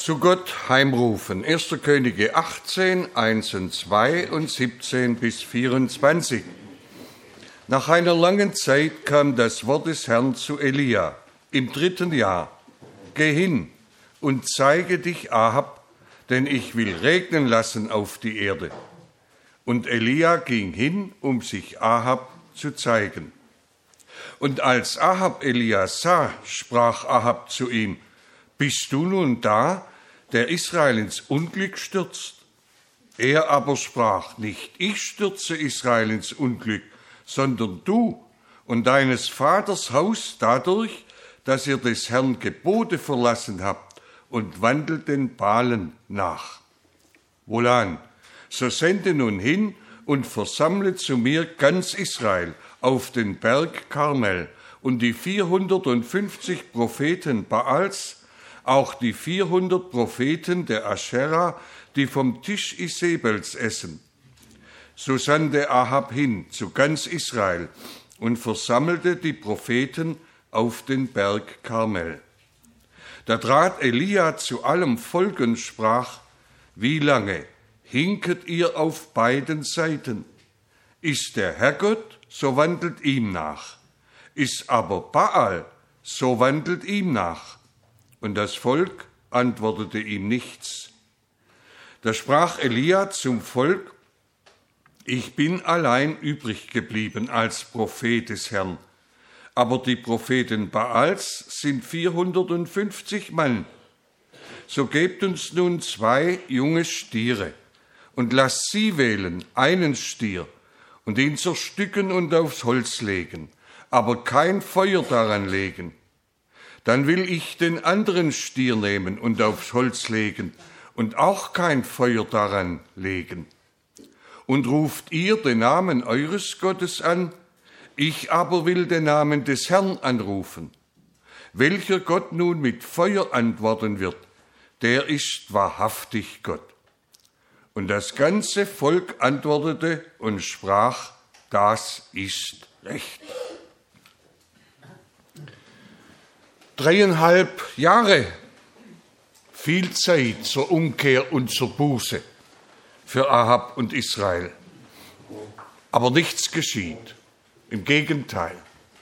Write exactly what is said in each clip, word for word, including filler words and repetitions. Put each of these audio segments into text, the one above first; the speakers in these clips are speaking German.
Zu Gott heimrufen. erster Könige achtzehn, eins und zwei und siebzehn bis vierundzwanzig. Nach einer langen Zeit kam das Wort des Herrn zu Elia im dritten Jahr. Geh hin und zeige dich Ahab, denn ich will regnen lassen auf die Erde. Und Elia ging hin, um sich Ahab zu zeigen. Und als Ahab Elia sah, sprach Ahab zu ihm: Bist du nun da, der Israel ins Unglück stürzt? Er aber sprach: Nicht ich stürze Israel ins Unglück, sondern du und deines Vaters Haus dadurch, dass ihr des Herrn Gebote verlassen habt und wandelt den Balen nach. Wohlan, so sende nun hin und versammle zu mir ganz Israel auf den Berg Karmel und die vierhundertfünfzig Propheten Baals, auch die vierhundert Propheten der Aschera, die vom Tisch Isebels essen. So sandte Ahab hin zu ganz Israel und versammelte die Propheten auf den Berg Karmel. Da trat Elia zu allem Volk und sprach: Wie lange hinket ihr auf beiden Seiten? Ist der Herrgott, so wandelt ihm nach. Ist aber Baal, so wandelt ihm nach. Und das Volk antwortete ihm nichts. Da sprach Elia zum Volk: Ich bin allein übrig geblieben als Prophet des Herrn, aber die Propheten Baals sind vierhundertfünfzig Mann. So gebt uns nun zwei junge Stiere und lasst sie wählen, einen Stier, und ihn zerstücken und aufs Holz legen, aber kein Feuer daran legen. Dann will ich den anderen Stier nehmen und aufs Holz legen und auch kein Feuer daran legen. Und ruft ihr den Namen eures Gottes an, ich aber will den Namen des Herrn anrufen. Welcher Gott nun mit Feuer antworten wird, der ist wahrhaftig Gott. Und das ganze Volk antwortete und sprach: Das ist recht. Dreieinhalb Jahre, viel Zeit zur Umkehr und zur Buße für Ahab und Israel. Aber nichts geschieht. Im Gegenteil.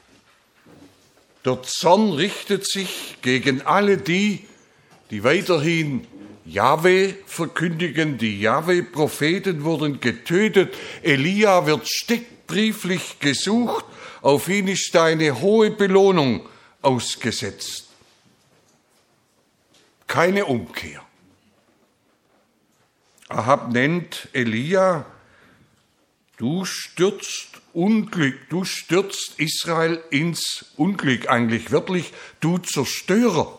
Der Zorn richtet sich gegen alle die, die weiterhin Jahwe verkündigen. Die Jahwe-Propheten wurden getötet. Elia wird steckbrieflich gesucht. Auf ihn ist eine hohe Belohnung ausgesetzt. Keine Umkehr. Ahab nennt Elia: Du stürzt Unglück, du stürzt Israel ins Unglück, eigentlich wörtlich, du Zerstörer.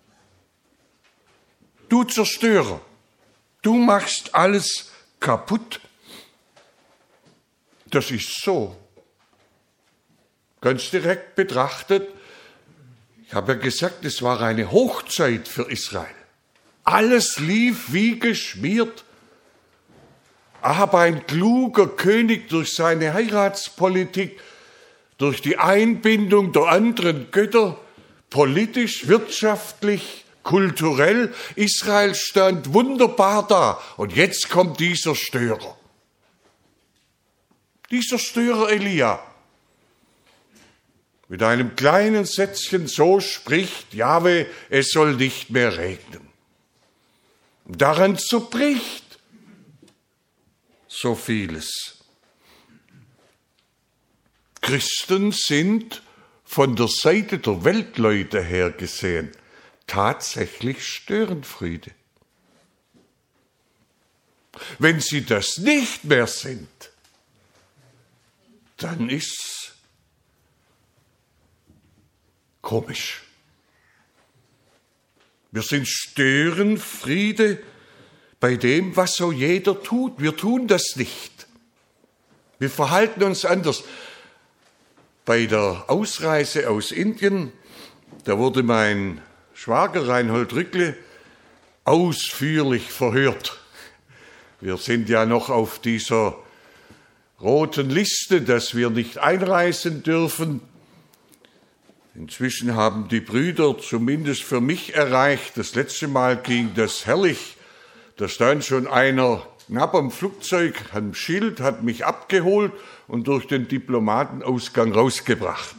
Du Zerstörer, du machst alles kaputt. Das ist so. Ganz direkt betrachtet, ich habe ja gesagt, es war eine Hochzeit für Israel. Alles lief wie geschmiert. Ahab, ein kluger König, durch seine Heiratspolitik, durch die Einbindung der anderen Götter, politisch, wirtschaftlich, kulturell, Israel stand wunderbar da. Und jetzt kommt dieser Störer. Dieser Störer Elia. Mit einem kleinen Sätzchen: So spricht Jahwe, es soll nicht mehr regnen. Daran zerbricht so vieles. Christen sind von der Seite der Weltleute her gesehen tatsächlich Störenfriede. Wenn sie das nicht mehr sind, dann ist's komisch. Wir sind Störenfriede bei dem, was so jeder tut. Wir tun das nicht. Wir verhalten uns anders. Bei der Ausreise aus Indien, da wurde mein Schwager Reinhold Rückle ausführlich verhört. Wir sind ja noch auf dieser roten Liste, dass wir nicht einreisen dürfen. Inzwischen haben die Brüder zumindest für mich erreicht. Das letzte Mal ging das herrlich. Da stand schon einer knapp am Flugzeug, am Schild, hat mich abgeholt und durch den Diplomatenausgang rausgebracht.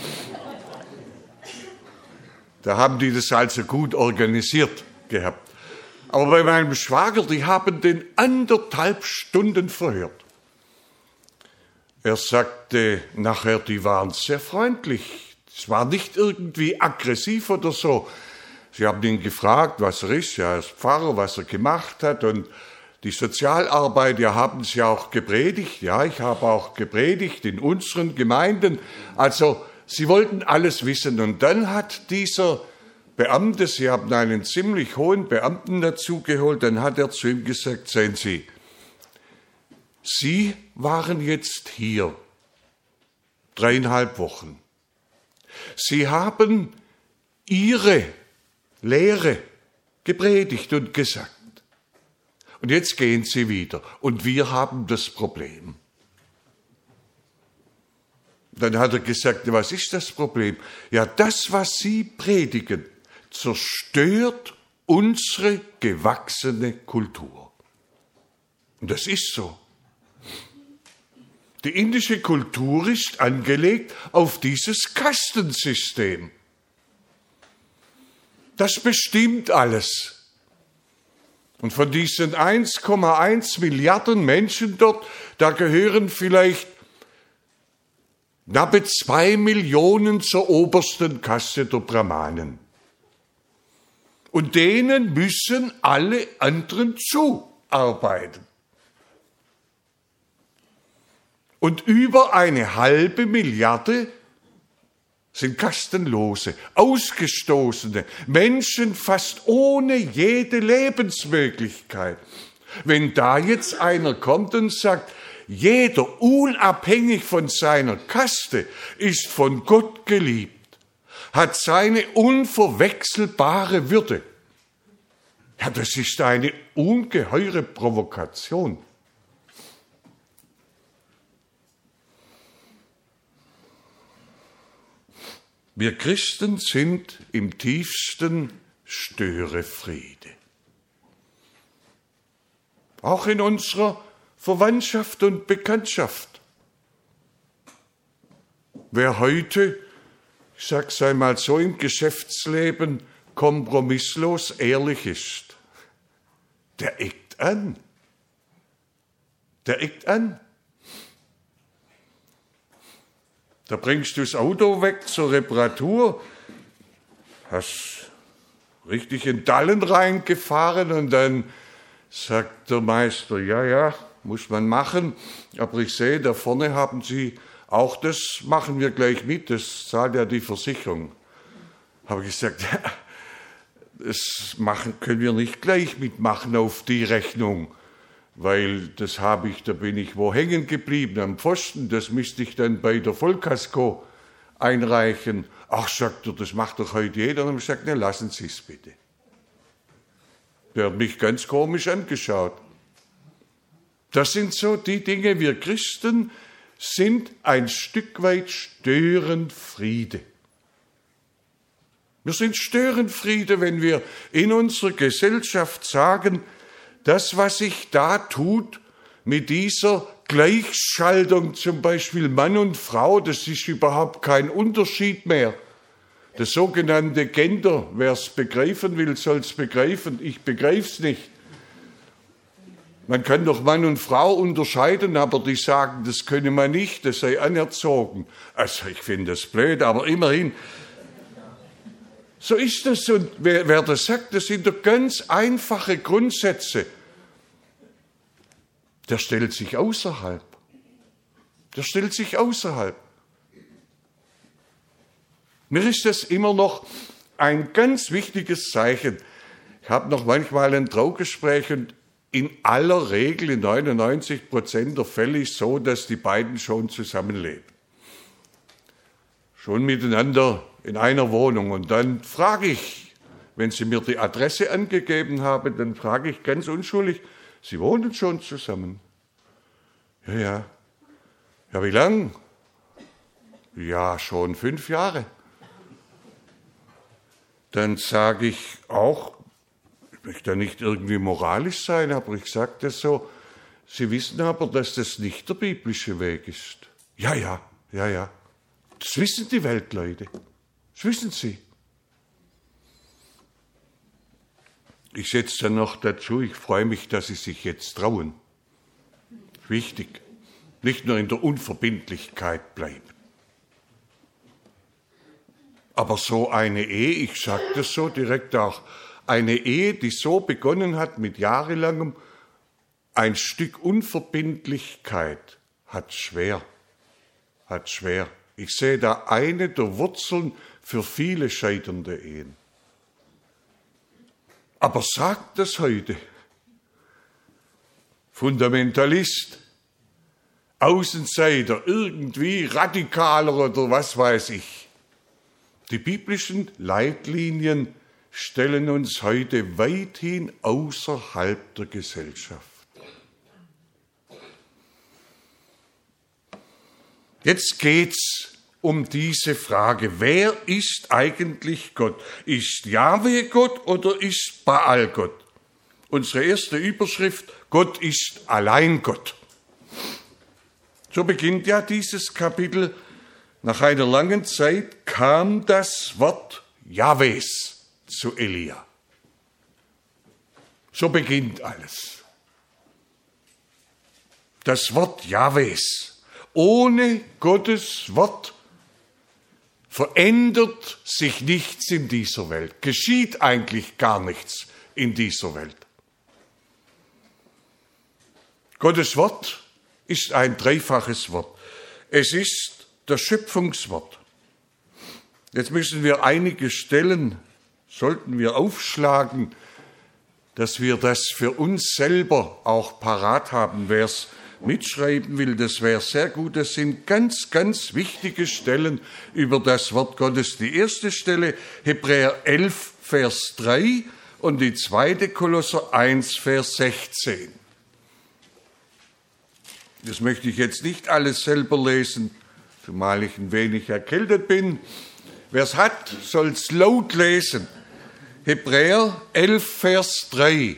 Da haben die das also gut organisiert gehabt. Aber bei meinem Schwager, die haben den anderthalb Stunden verhört. Er sagte nachher, die waren sehr freundlich. Es war nicht irgendwie aggressiv oder so. Sie haben ihn gefragt, was er ist, ja, er ist Pfarrer, was er gemacht hat. Und die Sozialarbeit, ja, haben Sie auch gepredigt. Ja, ich habe auch gepredigt in unseren Gemeinden. Also, sie wollten alles wissen. Und dann hat dieser Beamte, Sie haben einen ziemlich hohen Beamten dazugeholt, dann hat er zu ihm gesagt, sehen Sie, Sie waren jetzt hier dreieinhalb Wochen. Sie haben Ihre Lehre gepredigt und gesagt. Und jetzt gehen Sie wieder. Und wir haben das Problem. Dann hat er gesagt, was ist das Problem? Ja, das, was Sie predigen, zerstört unsere gewachsene Kultur. Und das ist so. Die indische Kultur ist angelegt auf dieses Kastensystem. Das bestimmt alles. Und von diesen eins Komma eins Milliarden Menschen dort, da gehören vielleicht knappe zwei Millionen zur obersten Kaste der Brahmanen. Und denen müssen alle anderen zuarbeiten. Und über eine halbe Milliarde sind Kastenlose, Ausgestoßene, Menschen fast ohne jede Lebensmöglichkeit. Wenn da jetzt einer kommt und sagt, jeder, unabhängig von seiner Kaste, ist von Gott geliebt, hat seine unverwechselbare Würde. Ja, das ist eine ungeheure Provokation. Wir Christen sind im tiefsten Störefriede. Auch in unserer Verwandtschaft und Bekanntschaft. Wer heute, ich sag's einmal so, im Geschäftsleben kompromisslos ehrlich ist, der eckt an. Der eckt an. Da bringst du das Auto weg zur Reparatur, hast richtig in Dallen reingefahren und dann sagt der Meister, ja, ja, muss man machen, aber ich sehe, da vorne haben Sie auch das, machen wir gleich mit, das zahlt ja die Versicherung. Habe ich gesagt, ja, das machen, können wir nicht gleich mitmachen auf die Rechnung. Weil das habe ich, da bin ich wo hängen geblieben am Pfosten, das müsste ich dann bei der Vollkasko einreichen. Ach, sagt er, das macht doch heute jeder. Und ich sage, ne, lassen Sie es bitte. Der hat mich ganz komisch angeschaut. Das sind so die Dinge, wir Christen sind ein Stück weit Störenfriede. Wir sind Störenfriede, wenn wir in unserer Gesellschaft sagen, das, was sich da tut, mit dieser Gleichschaltung, zum Beispiel Mann und Frau, das ist überhaupt kein Unterschied mehr. Das sogenannte Gender, wer es begreifen will, soll es begreifen. Ich begreife es nicht. Man kann doch Mann und Frau unterscheiden, aber die sagen, das könne man nicht, das sei anerzogen. Also ich finde das blöd, aber immerhin. So ist das. Und wer, wer das sagt, das sind doch ganz einfache Grundsätze. Der stellt sich außerhalb. Der stellt sich außerhalb. Mir ist das immer noch ein ganz wichtiges Zeichen. Ich habe noch manchmal ein Traugespräch und in aller Regel, in neunundneunzig Prozent der Fälle ist es so, dass die beiden schon zusammenleben. Schon miteinander in einer Wohnung. Und dann frage ich, wenn sie mir die Adresse angegeben haben, dann frage ich ganz unschuldig, Sie wohnen schon zusammen? Ja, ja. Ja, wie lang? Ja, schon fünf Jahre. dann sage ich auch, ich möchte da nicht irgendwie moralisch sein, aber ich sage das so, Sie wissen aber, dass das nicht der biblische Weg ist. Ja, ja, ja, ja. Das wissen die Weltleute. Das wissen sie. Ich setze dann noch dazu, ich freue mich, dass Sie sich jetzt trauen. Wichtig. Nicht nur in der Unverbindlichkeit bleiben. Aber so eine Ehe, ich sage das so direkt auch, eine Ehe, die so begonnen hat mit jahrelangem, ein Stück Unverbindlichkeit, hat schwer, hat schwer. Ich sehe da eine der Wurzeln für viele scheiternde Ehen. Aber sagt das heute Fundamentalist, Außenseiter, irgendwie radikaler oder was weiß ich. Die biblischen Leitlinien stellen uns heute weithin außerhalb der Gesellschaft. Jetzt geht's um diese Frage, wer ist eigentlich Gott? Ist Jahwe Gott oder ist Baal Gott? Unsere erste Überschrift, Gott ist allein Gott. So beginnt ja dieses Kapitel. Nach einer langen Zeit kam das Wort Jahwes zu Elia. So beginnt alles. Das Wort Jahwes. Ohne Gottes Wort verändert sich nichts in dieser Welt. Geschieht eigentlich gar nichts in dieser Welt. Gottes Wort ist ein dreifaches Wort. Es ist das Schöpfungswort. Jetzt müssen wir einige Stellen, sollten wir aufschlagen, dass wir das für uns selber auch parat haben. Wer es mitschreiben will, das wäre sehr gut. Das sind ganz, ganz wichtige Stellen über das Wort Gottes. Die erste Stelle, Hebräer elf, Vers drei und die zweite, Kolosser eins, Vers sechzehn. Das möchte ich jetzt nicht alles selber lesen, zumal ich ein wenig erkältet bin. Wer es hat, soll es laut lesen. Hebräer elf, Vers drei.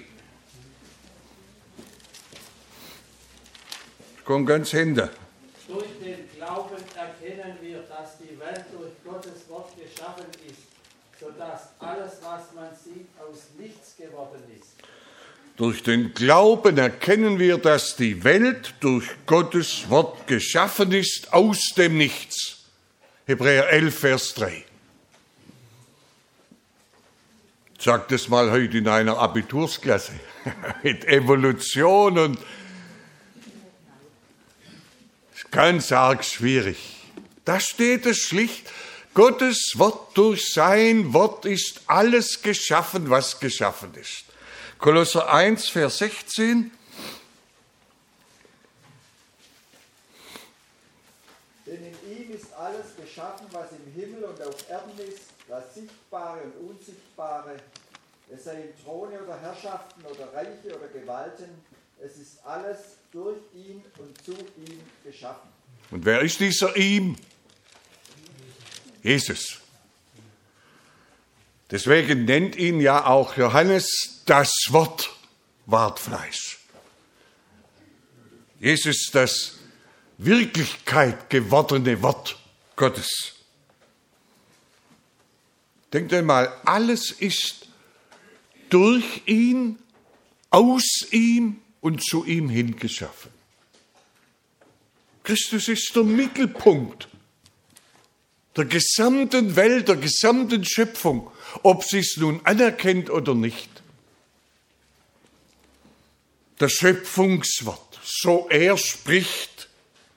Kommt ganz hinter. Durch den Glauben erkennen wir, dass die Welt durch Gottes Wort geschaffen ist, sodass alles, was man sieht, aus nichts geworden ist. Durch den Glauben erkennen wir, dass die Welt durch Gottes Wort geschaffen ist, aus dem Nichts. Hebräer elf, Vers drei. Sag das mal heute in einer Abitursklasse mit Evolution und ganz arg schwierig. Da steht es schlicht, Gottes Wort, durch sein Wort ist alles geschaffen, was geschaffen ist. Kolosser eins, Vers sechzehn. Denn in ihm ist alles geschaffen, was im Himmel und auf Erden ist, das Sichtbare und Unsichtbare. Es seien Throne oder Herrschaften oder Reiche oder Gewalten. Es ist alles durch ihn und zu ihm geschaffen. Und wer ist dieser ihm? Jesus. Deswegen nennt ihn ja auch Johannes, das Wort ward Fleisch. Jesus, das Wirklichkeit gewordene Wort Gottes. Denkt einmal, alles ist durch ihn, aus ihm und zu ihm hingeschaffen. Christus ist der Mittelpunkt der gesamten Welt, der gesamten Schöpfung, ob sie es nun anerkennt oder nicht. Das Schöpfungswort, so er spricht.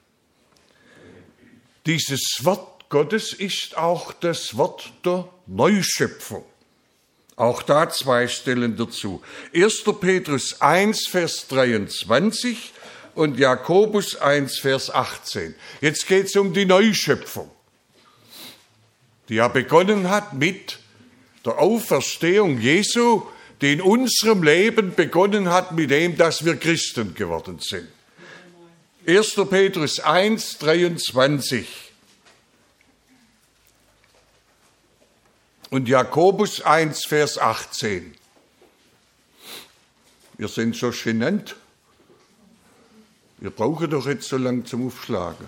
Dieses Wort Gottes ist auch das Wort der Neuschöpfung. Auch da zwei Stellen dazu. erster Petrus eins, Vers dreiundzwanzig und Jakobus eins, Vers achtzehn. Jetzt geht es um die Neuschöpfung, die ja begonnen hat mit der Auferstehung Jesu, die in unserem Leben begonnen hat mit dem, dass wir Christen geworden sind. erster Petrus eins, dreiundzwanzig. und Jakobus eins, Vers achtzehn. Wir sind so genannt. Wir brauchen doch jetzt so lange zum Aufschlagen.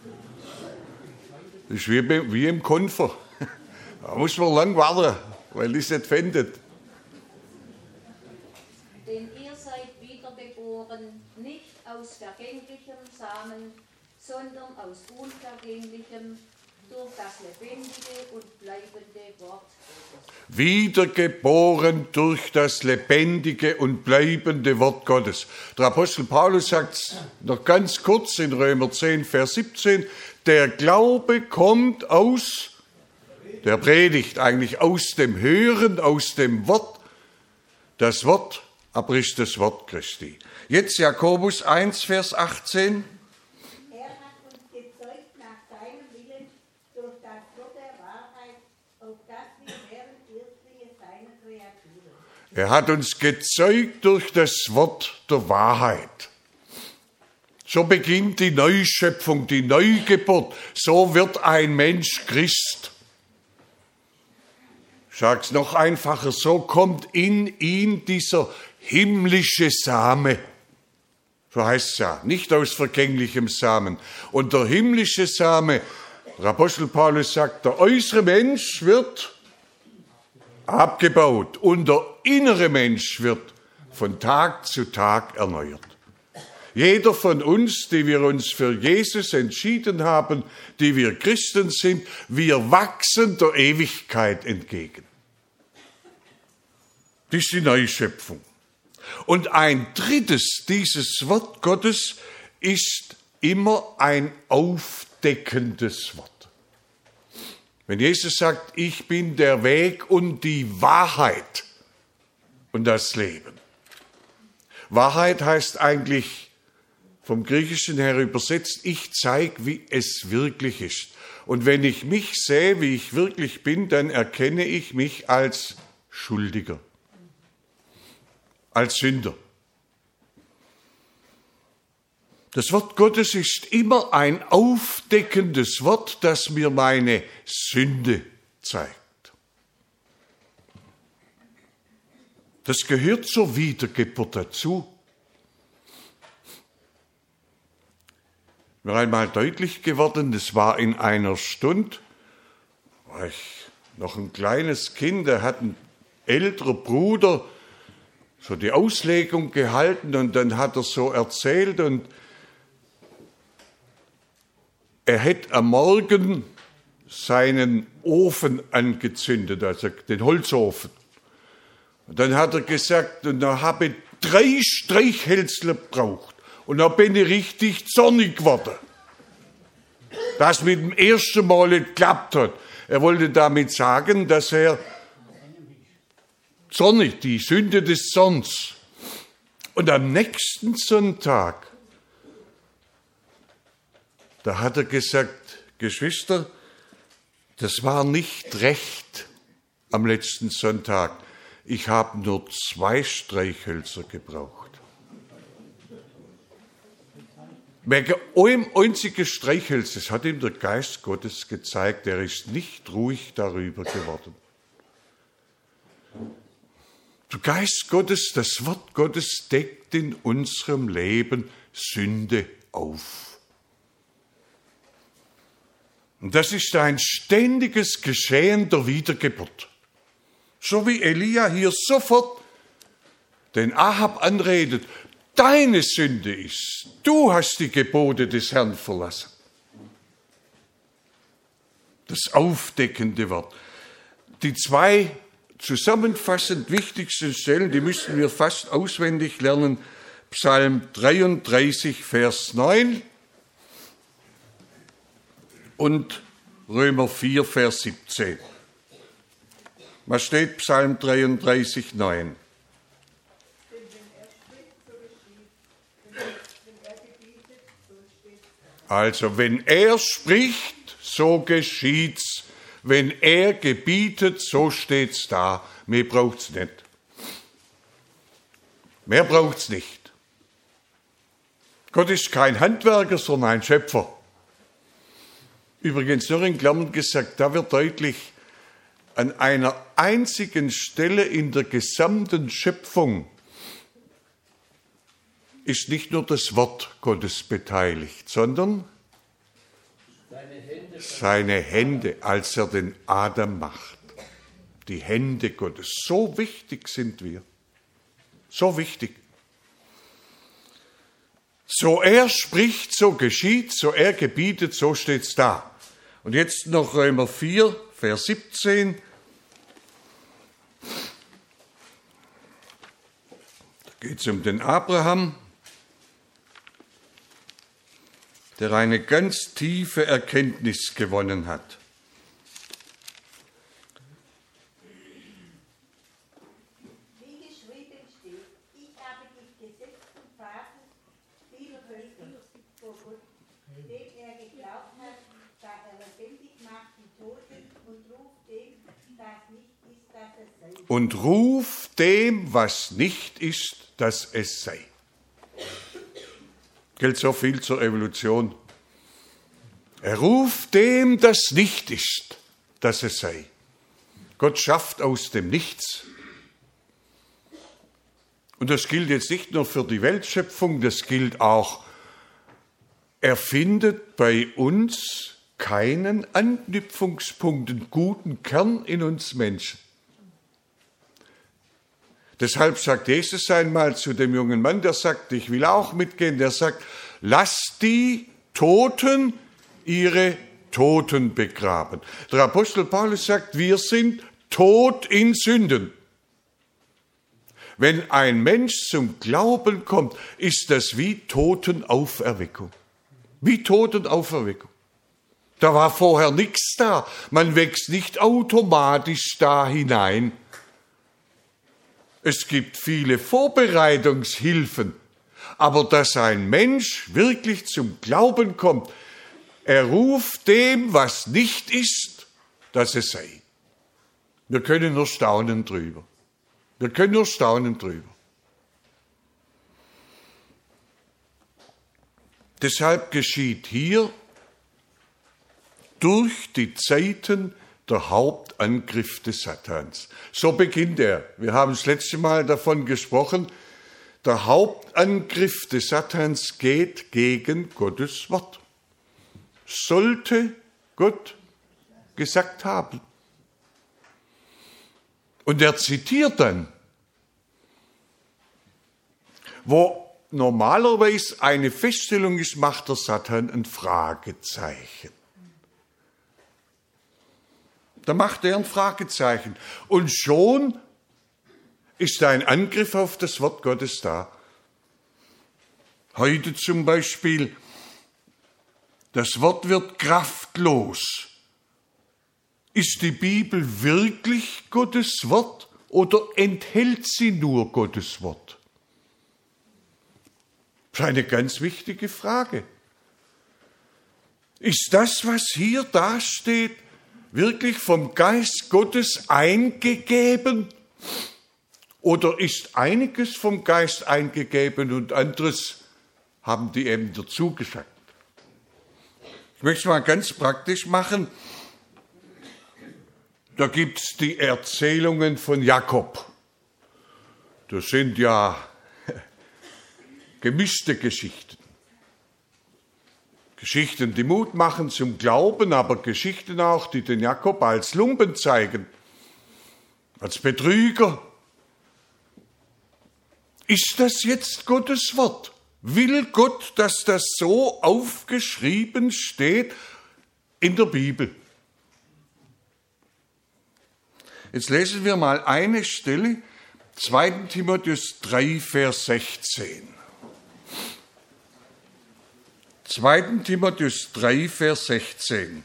Das ist wie, wie im Konfer. Da muss man lang warten, weil es nicht findet. Denn ihr seid wiedergeboren, nicht aus vergänglichem Samen, sondern aus unvergänglichem, durch das lebendige und bleibende Wort Gottes. Wiedergeboren durch das lebendige und bleibende Wort Gottes. Der Apostel Paulus sagt es noch ganz kurz in Römer zehn, Vers siebzehn, der Glaube kommt aus der Predigt, eigentlich aus dem Hören, aus dem Wort. Das Wort aber ist das Wort Christi. Jetzt Jakobus eins, Vers achtzehn. Er hat uns gezeugt nach seinem Willen durch das Wort der Wahrheit, auf das wir wären Erstlinge seiner Kreaturen. Er hat uns gezeugt durch das Wort der Wahrheit. So beginnt die Neuschöpfung, die Neugeburt. So wird ein Mensch Christ. Ich sag's noch einfacher, so kommt in ihn dieser himmlische Same. So heißt es ja, nicht aus vergänglichem Samen. Und der himmlische Same, der Apostel Paulus sagt, der äußere Mensch wird abgebaut und der innere Mensch wird von Tag zu Tag erneuert. Jeder von uns, die wir uns für Jesus entschieden haben, die wir Christen sind, wir wachsen der Ewigkeit entgegen. Das ist die Neuschöpfung. Und ein drittes, dieses Wort Gottes ist immer ein aufdeckendes Wort. Wenn Jesus sagt, ich bin der Weg und die Wahrheit und das Leben. Wahrheit heißt eigentlich vom Griechischen her übersetzt, ich zeige, wie es wirklich ist. Und wenn ich mich sehe, wie ich wirklich bin, dann erkenne ich mich als Schuldiger, als Sünder. Das Wort Gottes ist immer ein aufdeckendes Wort, das mir meine Sünde zeigt. Das gehört zur Wiedergeburt dazu. Mir einmal deutlich geworden, das war in einer Stunde, war ich noch ein kleines Kind, da hat ein älterer Bruder so die Auslegung gehalten und dann hat er so erzählt und er hätte am Morgen seinen Ofen angezündet, also den Holzofen. Und dann hat er gesagt, und da habe ich drei Streichhölzer gebraucht. Und da bin ich richtig zornig geworden, dass mit dem ersten Mal nicht geklappt hat. Er wollte damit sagen, dass er zornig, die Sünde des Zorns. Und am nächsten Sonntag, da hat er gesagt, Geschwister, das war nicht recht am letzten Sonntag. Ich habe nur zwei Streichhölzer gebraucht. Wegen einem einzigen Streichholz hat ihm der Geist Gottes gezeigt, er ist nicht ruhig darüber geworden. Der Geist Gottes, das Wort Gottes deckt in unserem Leben Sünde auf. Und das ist ein ständiges Geschehen der Wiedergeburt. So wie Elia hier sofort den Ahab anredet, deine Sünde ist, du hast die Gebote des Herrn verlassen. Das aufdeckende Wort. Die zwei zusammenfassend wichtigsten Stellen, die müssten wir fast auswendig lernen. Psalm dreiunddreißig, Vers neun und Römer vier, Vers siebzehn. Was steht Psalm dreiunddreißig, neun? Also, wenn er spricht, so geschieht's. Wenn er gebietet, so steht's da. Mehr braucht's nicht. Mehr braucht's nicht. Gott ist kein Handwerker, sondern ein Schöpfer. Übrigens, nur in Klammern gesagt, da wird deutlich, an einer einzigen Stelle in der gesamten Schöpfung ist nicht nur das Wort Gottes beteiligt, sondern Seine Hände, seine Hände, als er den Adam macht. Die Hände Gottes. So wichtig sind wir. So wichtig. So er spricht, so geschieht, so er gebietet, so steht's da. Und jetzt noch Römer vier, Vers siebzehn. Da geht es um den Abraham, der eine ganz tiefe Erkenntnis gewonnen hat. Wie geschrieben steht, ich habe dich gesetzt zum Vater vieler Völker vor Gott, dem er geglaubt hat, da er lebendig macht die Toten und ruft dem, das nicht ist, dass es sei. Und ruf dem, was nicht ist, dass es sei. Gilt so viel zur Evolution. Er ruft dem, das nicht ist, dass es sei. Gott schafft aus dem Nichts. Und das gilt jetzt nicht nur für die Weltschöpfung, das gilt auch, er findet bei uns keinen Anknüpfungspunkt, einen guten Kern in uns Menschen. Deshalb sagt Jesus einmal zu dem jungen Mann, der sagt, ich will auch mitgehen, der sagt, lass die Toten ihre Toten begraben. Der Apostel Paulus sagt, wir sind tot in Sünden. Wenn ein Mensch zum Glauben kommt, ist das wie Totenauferweckung. Wie Totenauferweckung. Da war vorher nichts da. Man wächst nicht automatisch da hinein. Es gibt viele Vorbereitungshilfen, aber dass ein Mensch wirklich zum Glauben kommt, er ruft dem, was nicht ist, dass es sei. Wir können nur staunen drüber. Wir können nur staunen drüber. Deshalb geschieht hier durch die Zeiten der Hauptangriff des Satans. So beginnt er. Wir haben das letzte Mal davon gesprochen. Der Hauptangriff des Satans geht gegen Gottes Wort. Sollte Gott gesagt haben. Und er zitiert dann, wo normalerweise eine Feststellung ist, macht der Satan ein Fragezeichen. Da macht er ein Fragezeichen. Und schon ist ein Angriff auf das Wort Gottes da. Heute zum Beispiel, das Wort wird kraftlos. Ist die Bibel wirklich Gottes Wort oder enthält sie nur Gottes Wort? Das ist eine ganz wichtige Frage. Ist das, was hier dasteht, wirklich vom Geist Gottes eingegeben? Oder ist einiges vom Geist eingegeben und anderes haben die eben dazu gesagt? Ich möchte es mal ganz praktisch machen. Da gibt es die Erzählungen von Jakob. Das sind ja gemischte Geschichten. Geschichten, die Mut machen zum Glauben, aber Geschichten auch, die den Jakob als Lumpen zeigen, als Betrüger. Ist das jetzt Gottes Wort? Will Gott, dass das so aufgeschrieben steht in der Bibel? Jetzt lesen wir mal eine Stelle, zweiter Timotheus drei, Vers sechzehn. zweiter Timotheus drei, Vers sechzehn.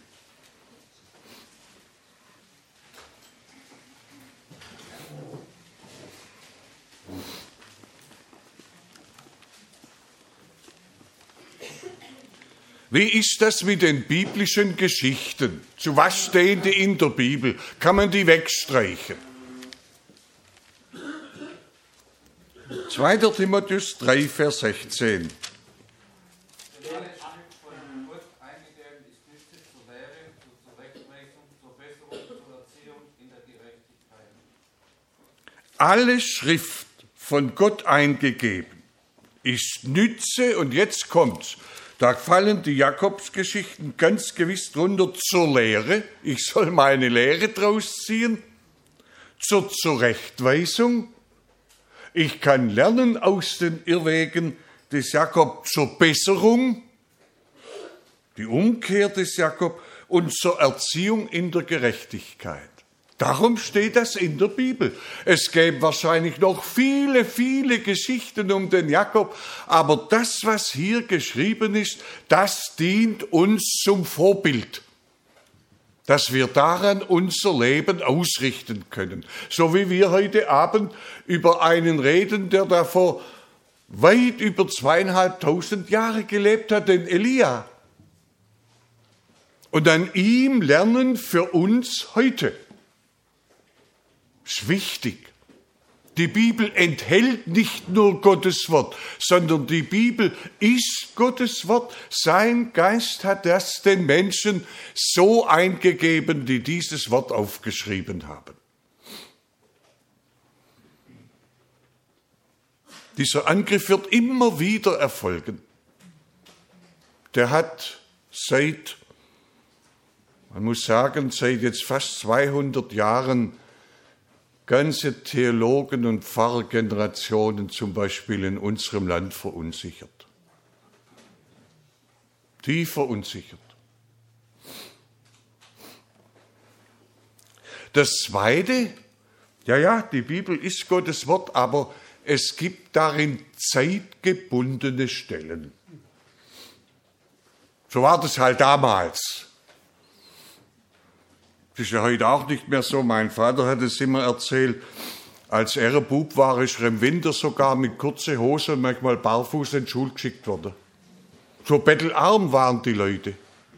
Wie ist das mit den biblischen Geschichten? Zu was stehen die in der Bibel? Kann man die wegstreichen? zweiter Timotheus drei, Vers sechzehn. alle Schrift von Gott eingegeben, ist nütze, und jetzt kommt's, da fallen die Jakobsgeschichten ganz gewiss drunter, zur Lehre, ich soll meine Lehre draus ziehen, zur Zurechtweisung, ich kann lernen aus den Irrwegen des Jakob, zur Besserung, die Umkehr des Jakob, und zur Erziehung in der Gerechtigkeit. Darum steht das in der Bibel. Es gäbe wahrscheinlich noch viele, viele Geschichten um den Jakob, aber das, was hier geschrieben ist, das dient uns zum Vorbild, dass wir daran unser Leben ausrichten können. So wie wir heute Abend über einen reden, der da vor weit über zweieinhalbtausend Jahre gelebt hat, den Elia. Und an ihm lernen für uns heute. Das ist wichtig. Die Bibel enthält nicht nur Gottes Wort, sondern die Bibel ist Gottes Wort. Sein Geist hat das den Menschen so eingegeben, die dieses Wort aufgeschrieben haben. Dieser Angriff wird immer wieder erfolgen. Der hat seit, man muss sagen, seit jetzt fast zweihundert Jahren ganze Theologen und Pfarrergenerationen zum Beispiel in unserem Land verunsichert. Tief verunsichert. Das Zweite, ja, ja, die Bibel ist Gottes Wort, aber es gibt darin zeitgebundene Stellen. So war das halt damals. Das ist ja heute auch nicht mehr so. Mein Vater hat es immer erzählt, als er ein Bub war, ist er im Winter sogar mit kurzer Hose und manchmal barfuß in die Schule geschickt worden. So bettelarm waren die Leute.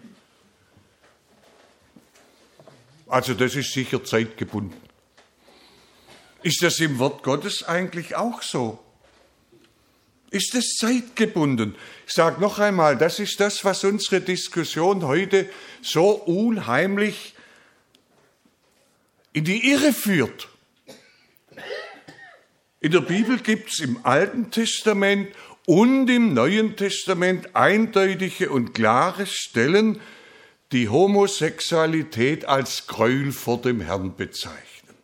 Also das ist sicher zeitgebunden. Ist das im Wort Gottes eigentlich auch so? Ist es zeitgebunden? Ich sage noch einmal, das ist das, was unsere Diskussion heute so unheimlich in die Irre führt. In der Bibel gibt es im Alten Testament und im Neuen Testament eindeutige und klare Stellen, die Homosexualität als Gräuel vor dem Herrn bezeichnen.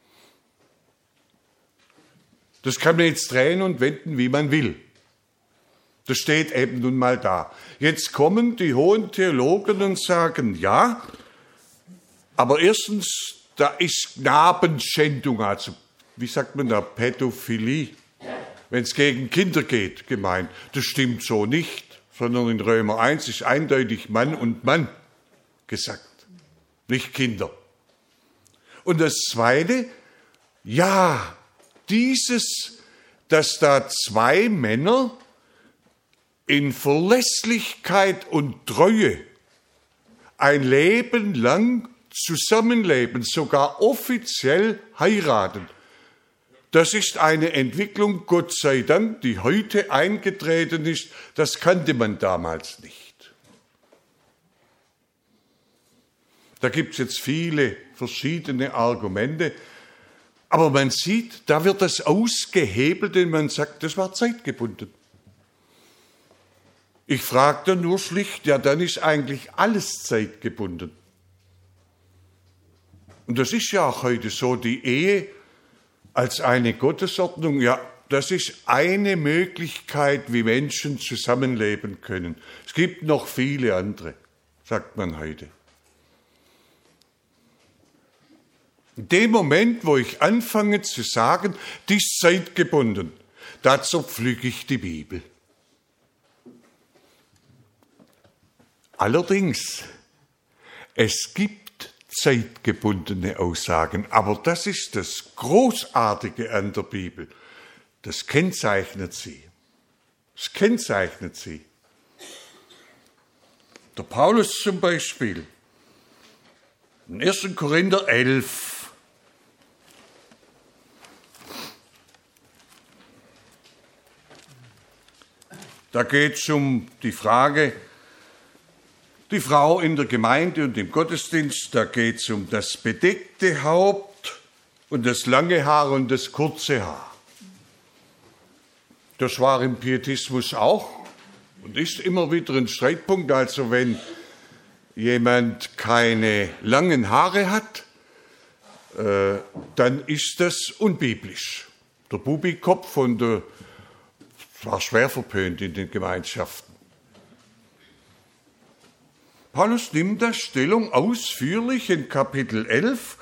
Das kann man jetzt drehen und wenden, wie man will. Das steht eben nun mal da. Jetzt kommen die hohen Theologen und sagen, ja, aber erstens, da ist Knabenschändung, also wie sagt man da, Pädophilie, wenn es gegen Kinder geht, gemeint. Das stimmt so nicht, sondern in Römer eins ist eindeutig Mann und Mann gesagt, nicht Kinder. Und das Zweite, ja, dieses, dass da zwei Männer in Verlässlichkeit und Treue ein Leben lang zusammenleben, sogar offiziell heiraten. Das ist eine Entwicklung, Gott sei Dank, die heute eingetreten ist. Das kannte man damals nicht. Da gibt es jetzt viele verschiedene Argumente, aber man sieht, da wird das ausgehebelt, denn man sagt, das war zeitgebunden. Ich frage dann nur schlicht, ja, dann ist eigentlich alles zeitgebunden. Und das ist ja auch heute so, die Ehe als eine Gottesordnung, ja, das ist eine Möglichkeit, wie Menschen zusammenleben können. Es gibt noch viele andere, sagt man heute. In dem Moment, wo ich anfange zu sagen, die ist zeitgebunden, da zerpflücke ich die Bibel. Allerdings, es gibt zeitgebundene Aussagen. Aber das ist das Großartige an der Bibel. Das kennzeichnet sie. Das kennzeichnet sie. Der Paulus zum Beispiel, in ersten Korinther elf, da geht es um die Frage, die Frau in der Gemeinde und im Gottesdienst, da geht es um das bedeckte Haupt und das lange Haar und das kurze Haar. Das war im Pietismus auch und ist immer wieder ein Streitpunkt. Also wenn jemand keine langen Haare hat, äh, dann ist das unbiblisch. Der Bubikopf und der war schwer verpönt in den Gemeinschaften. Paulus nimmt da Stellung ausführlich in Kapitel elf.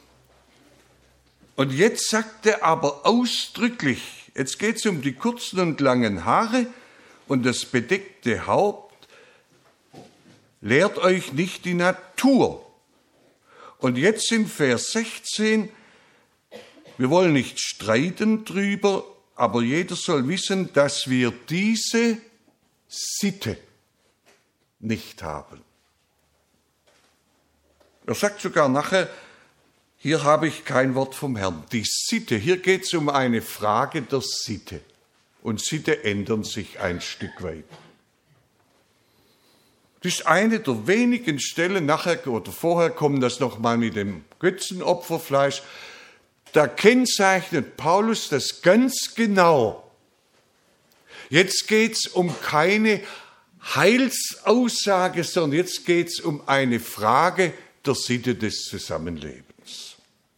Und jetzt sagt er aber ausdrücklich, jetzt geht es um die kurzen und langen Haare und das bedeckte Haupt. Lehrt euch nicht die Natur. Und jetzt in Vers sechzehn, wir wollen nicht streiten drüber, aber jeder soll wissen, dass wir diese Sitte nicht haben. Er sagt sogar nachher, hier habe ich kein Wort vom Herrn. Die Sitte, hier geht es um eine Frage der Sitte. Und Sitte ändern sich ein Stück weit. Das ist eine der wenigen Stellen, nachher oder vorher kommt das nochmal mit dem Götzenopferfleisch. Da kennzeichnet Paulus das ganz genau. Jetzt geht es um keine Heilsaussage, sondern jetzt geht es um eine Frage der Sitte des Zusammenlebens.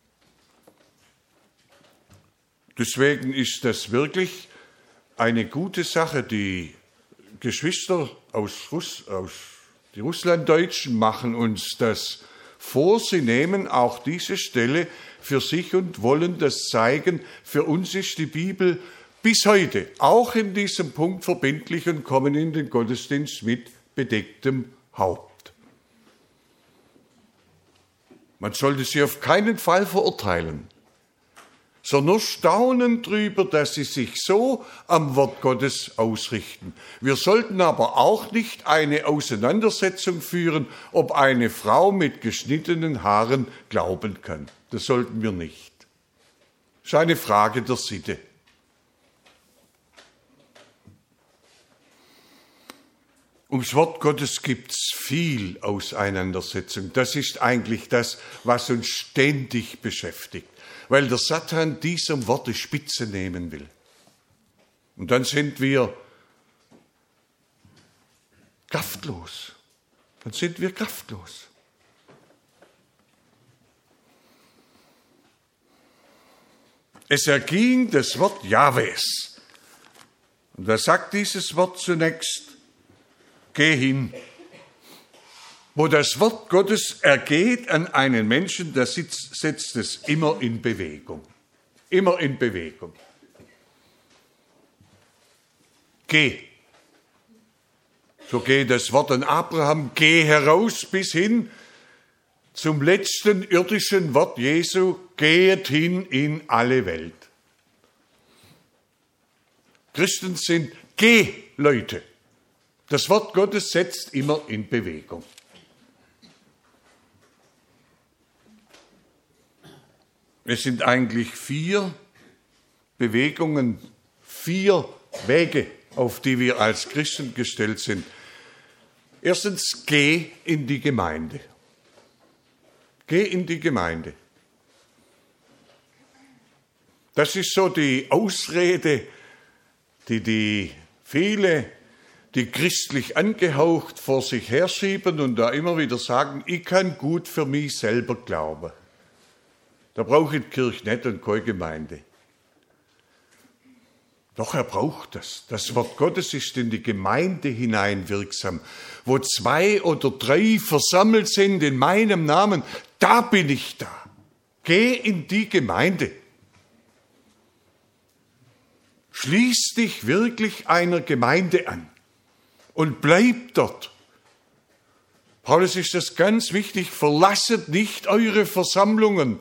Deswegen ist das wirklich eine gute Sache. Die Geschwister aus, Russ, aus die Russlanddeutschen machen uns das vor. Sie nehmen auch diese Stelle für sich und wollen das zeigen. Für uns ist die Bibel bis heute auch in diesem Punkt verbindlich und kommen in den Gottesdienst mit bedecktem Haupt. Man sollte sie auf keinen Fall verurteilen, sondern nur staunen darüber, dass sie sich so am Wort Gottes ausrichten. Wir sollten aber auch nicht eine Auseinandersetzung führen, ob eine Frau mit geschnittenen Haaren glauben kann. Das sollten wir nicht. Das ist eine Frage der Sitte. Ums Wort Gottes gibt es viel Auseinandersetzung. Das ist eigentlich das, was uns ständig beschäftigt, weil der Satan diesem Wort die Spitze nehmen will. Und dann sind wir kraftlos. Dann sind wir kraftlos. Es erging das Wort Jahwes. Und wer sagt dieses Wort zunächst? Geh hin. Wo das Wort Gottes ergeht an einen Menschen, da setzt, setzt es immer in Bewegung. Immer in Bewegung. Geh. So geht das Wort an Abraham, geh heraus bis hin zum letzten irdischen Wort Jesu, geht hin in alle Welt. Christen sind Geh-Leute. Das Wort Gottes setzt immer in Bewegung. Es sind eigentlich vier Bewegungen, vier Wege, auf die wir als Christen gestellt sind. Erstens, geh in die Gemeinde. Geh in die Gemeinde. Das ist so die Ausrede, die die viele, die christlich angehaucht vor sich herschieben und da immer wieder sagen, ich kann gut für mich selber glauben. Da brauche ich die Kirche nicht und keine Gemeinde. Doch er braucht das. Das Wort Gottes ist in die Gemeinde hinein wirksam. Wo zwei oder drei versammelt sind in meinem Namen, da bin ich da. Geh in die Gemeinde. Schließ dich wirklich einer Gemeinde an und bleib dort. Paulus ist das ganz wichtig, verlasset nicht eure Versammlungen.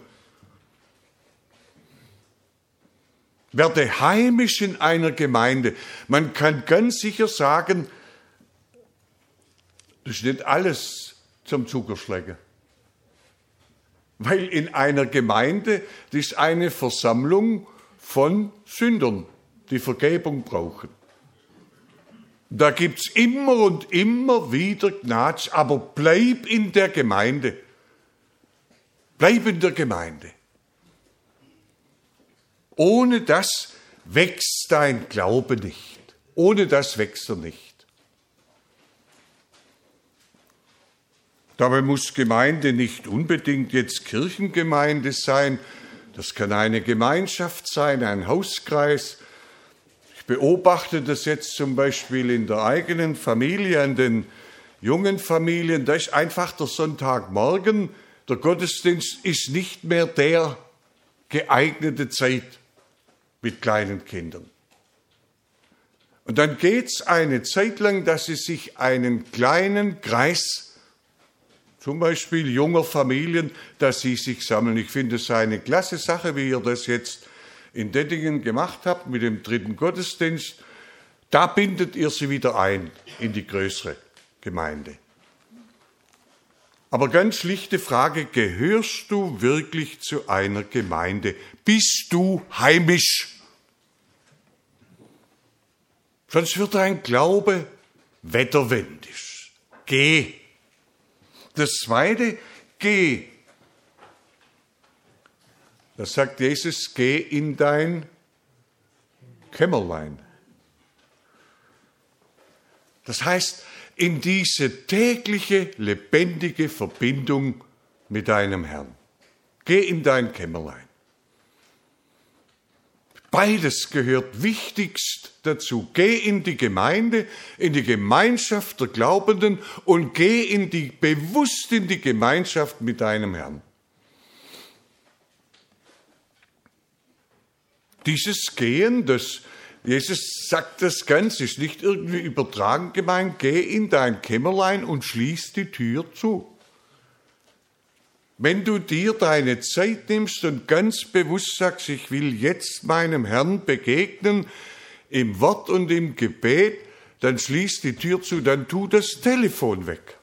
Werde heimisch in einer Gemeinde. Man kann ganz sicher sagen, das ist nicht alles zum Zuckerschlecken. Weil in einer Gemeinde, das ist eine Versammlung von Sündern, die Vergebung brauchen. Da gibt's immer und immer wieder Gnade, aber bleib in der Gemeinde. Bleib in der Gemeinde. Ohne das wächst dein Glaube nicht. Ohne das wächst er nicht. Dabei muss Gemeinde nicht unbedingt jetzt Kirchengemeinde sein. Das kann eine Gemeinschaft sein, ein Hauskreis. Ich beobachte das jetzt zum Beispiel in der eigenen Familie, an den jungen Familien. Da ist einfach der Sonntagmorgen, der Gottesdienst ist nicht mehr der geeignete Zeit mit kleinen Kindern. Und dann geht es eine Zeit lang, dass sie sich einen kleinen Kreis, zum Beispiel junger Familien, dass sie sich sammeln. Ich finde es eine klasse Sache, wie ihr das jetzt in Dettingen gemacht habt mit dem dritten Gottesdienst. Da bindet ihr sie wieder ein in die größere Gemeinde. Aber ganz schlichte Frage, gehörst du wirklich zu einer Gemeinde? Bist du heimisch? Sonst wird dein Glaube wetterwendisch. Geh. Das Zweite, geh. Da sagt Jesus, geh in dein Kämmerlein. Das heißt, in diese tägliche, lebendige Verbindung mit deinem Herrn. Geh in dein Kämmerlein. Beides gehört wichtigst dazu. Geh in die Gemeinde, in die Gemeinschaft der Glaubenden und geh in die, bewusst in die Gemeinschaft mit deinem Herrn. Dieses Gehen, das Jesus sagt das ganz, ist nicht irgendwie übertragen gemeint. Geh in dein Kämmerlein und schließ die Tür zu. Wenn du dir deine Zeit nimmst und ganz bewusst sagst, ich will jetzt meinem Herrn begegnen, im Wort und im Gebet, dann schließ die Tür zu, dann tu das Telefon weg.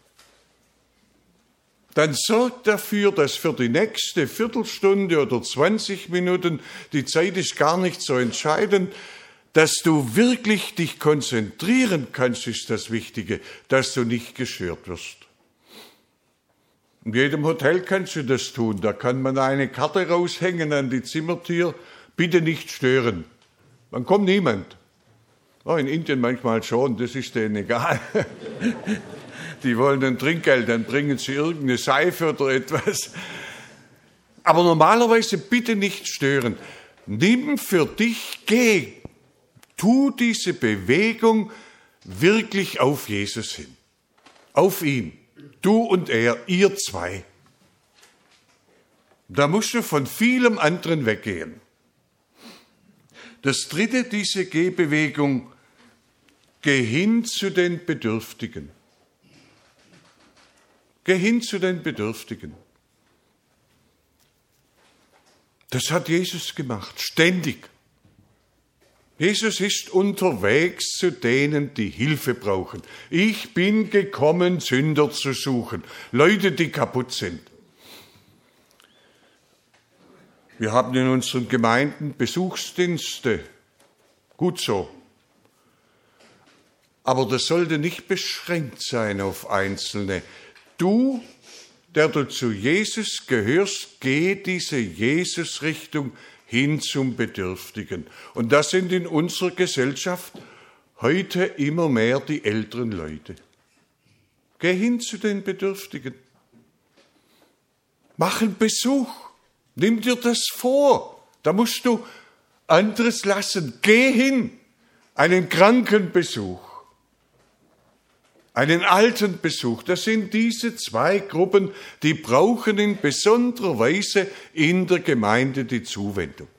Dann sorg dafür, dass für die nächste Viertelstunde oder zwanzig Minuten, die Zeit ist gar nicht so entscheidend, dass du wirklich dich konzentrieren kannst, ist das Wichtige, dass du nicht gestört wirst. In jedem Hotel kannst du das tun. Da kann man eine Karte raushängen an die Zimmertür. Bitte nicht stören. Dann kommt niemand. Oh, in Indien manchmal schon, das ist denen egal. Die wollen ein Trinkgeld, dann bringen sie irgendeine Seife oder etwas. Aber normalerweise bitte nicht stören. Nimm für dich, geh. Tu diese Bewegung wirklich auf Jesus hin. Auf ihn. Du und er, ihr zwei. Da musst du von vielem anderen weggehen. Das dritte, diese Gehbewegung, geh hin zu den Bedürftigen. Geh hin zu den Bedürftigen. Das hat Jesus gemacht, ständig. Jesus ist unterwegs zu denen, die Hilfe brauchen. Ich bin gekommen, Sünder zu suchen, Leute, die kaputt sind. Wir haben in unseren Gemeinden Besuchsdienste, gut so. Aber das sollte nicht beschränkt sein auf Einzelne. Du, der du zu Jesus gehörst, geh diese Jesus-Richtung hin zum Bedürftigen. Und das sind in unserer Gesellschaft heute immer mehr die älteren Leute. Geh hin zu den Bedürftigen. Mach einen Besuch. Nimm dir das vor. Da musst du anderes lassen. Geh hin. Einen Krankenbesuch. Einen Altenbesuch. Das sind diese zwei Gruppen, die brauchen in besonderer Weise in der Gemeinde die Zuwendung.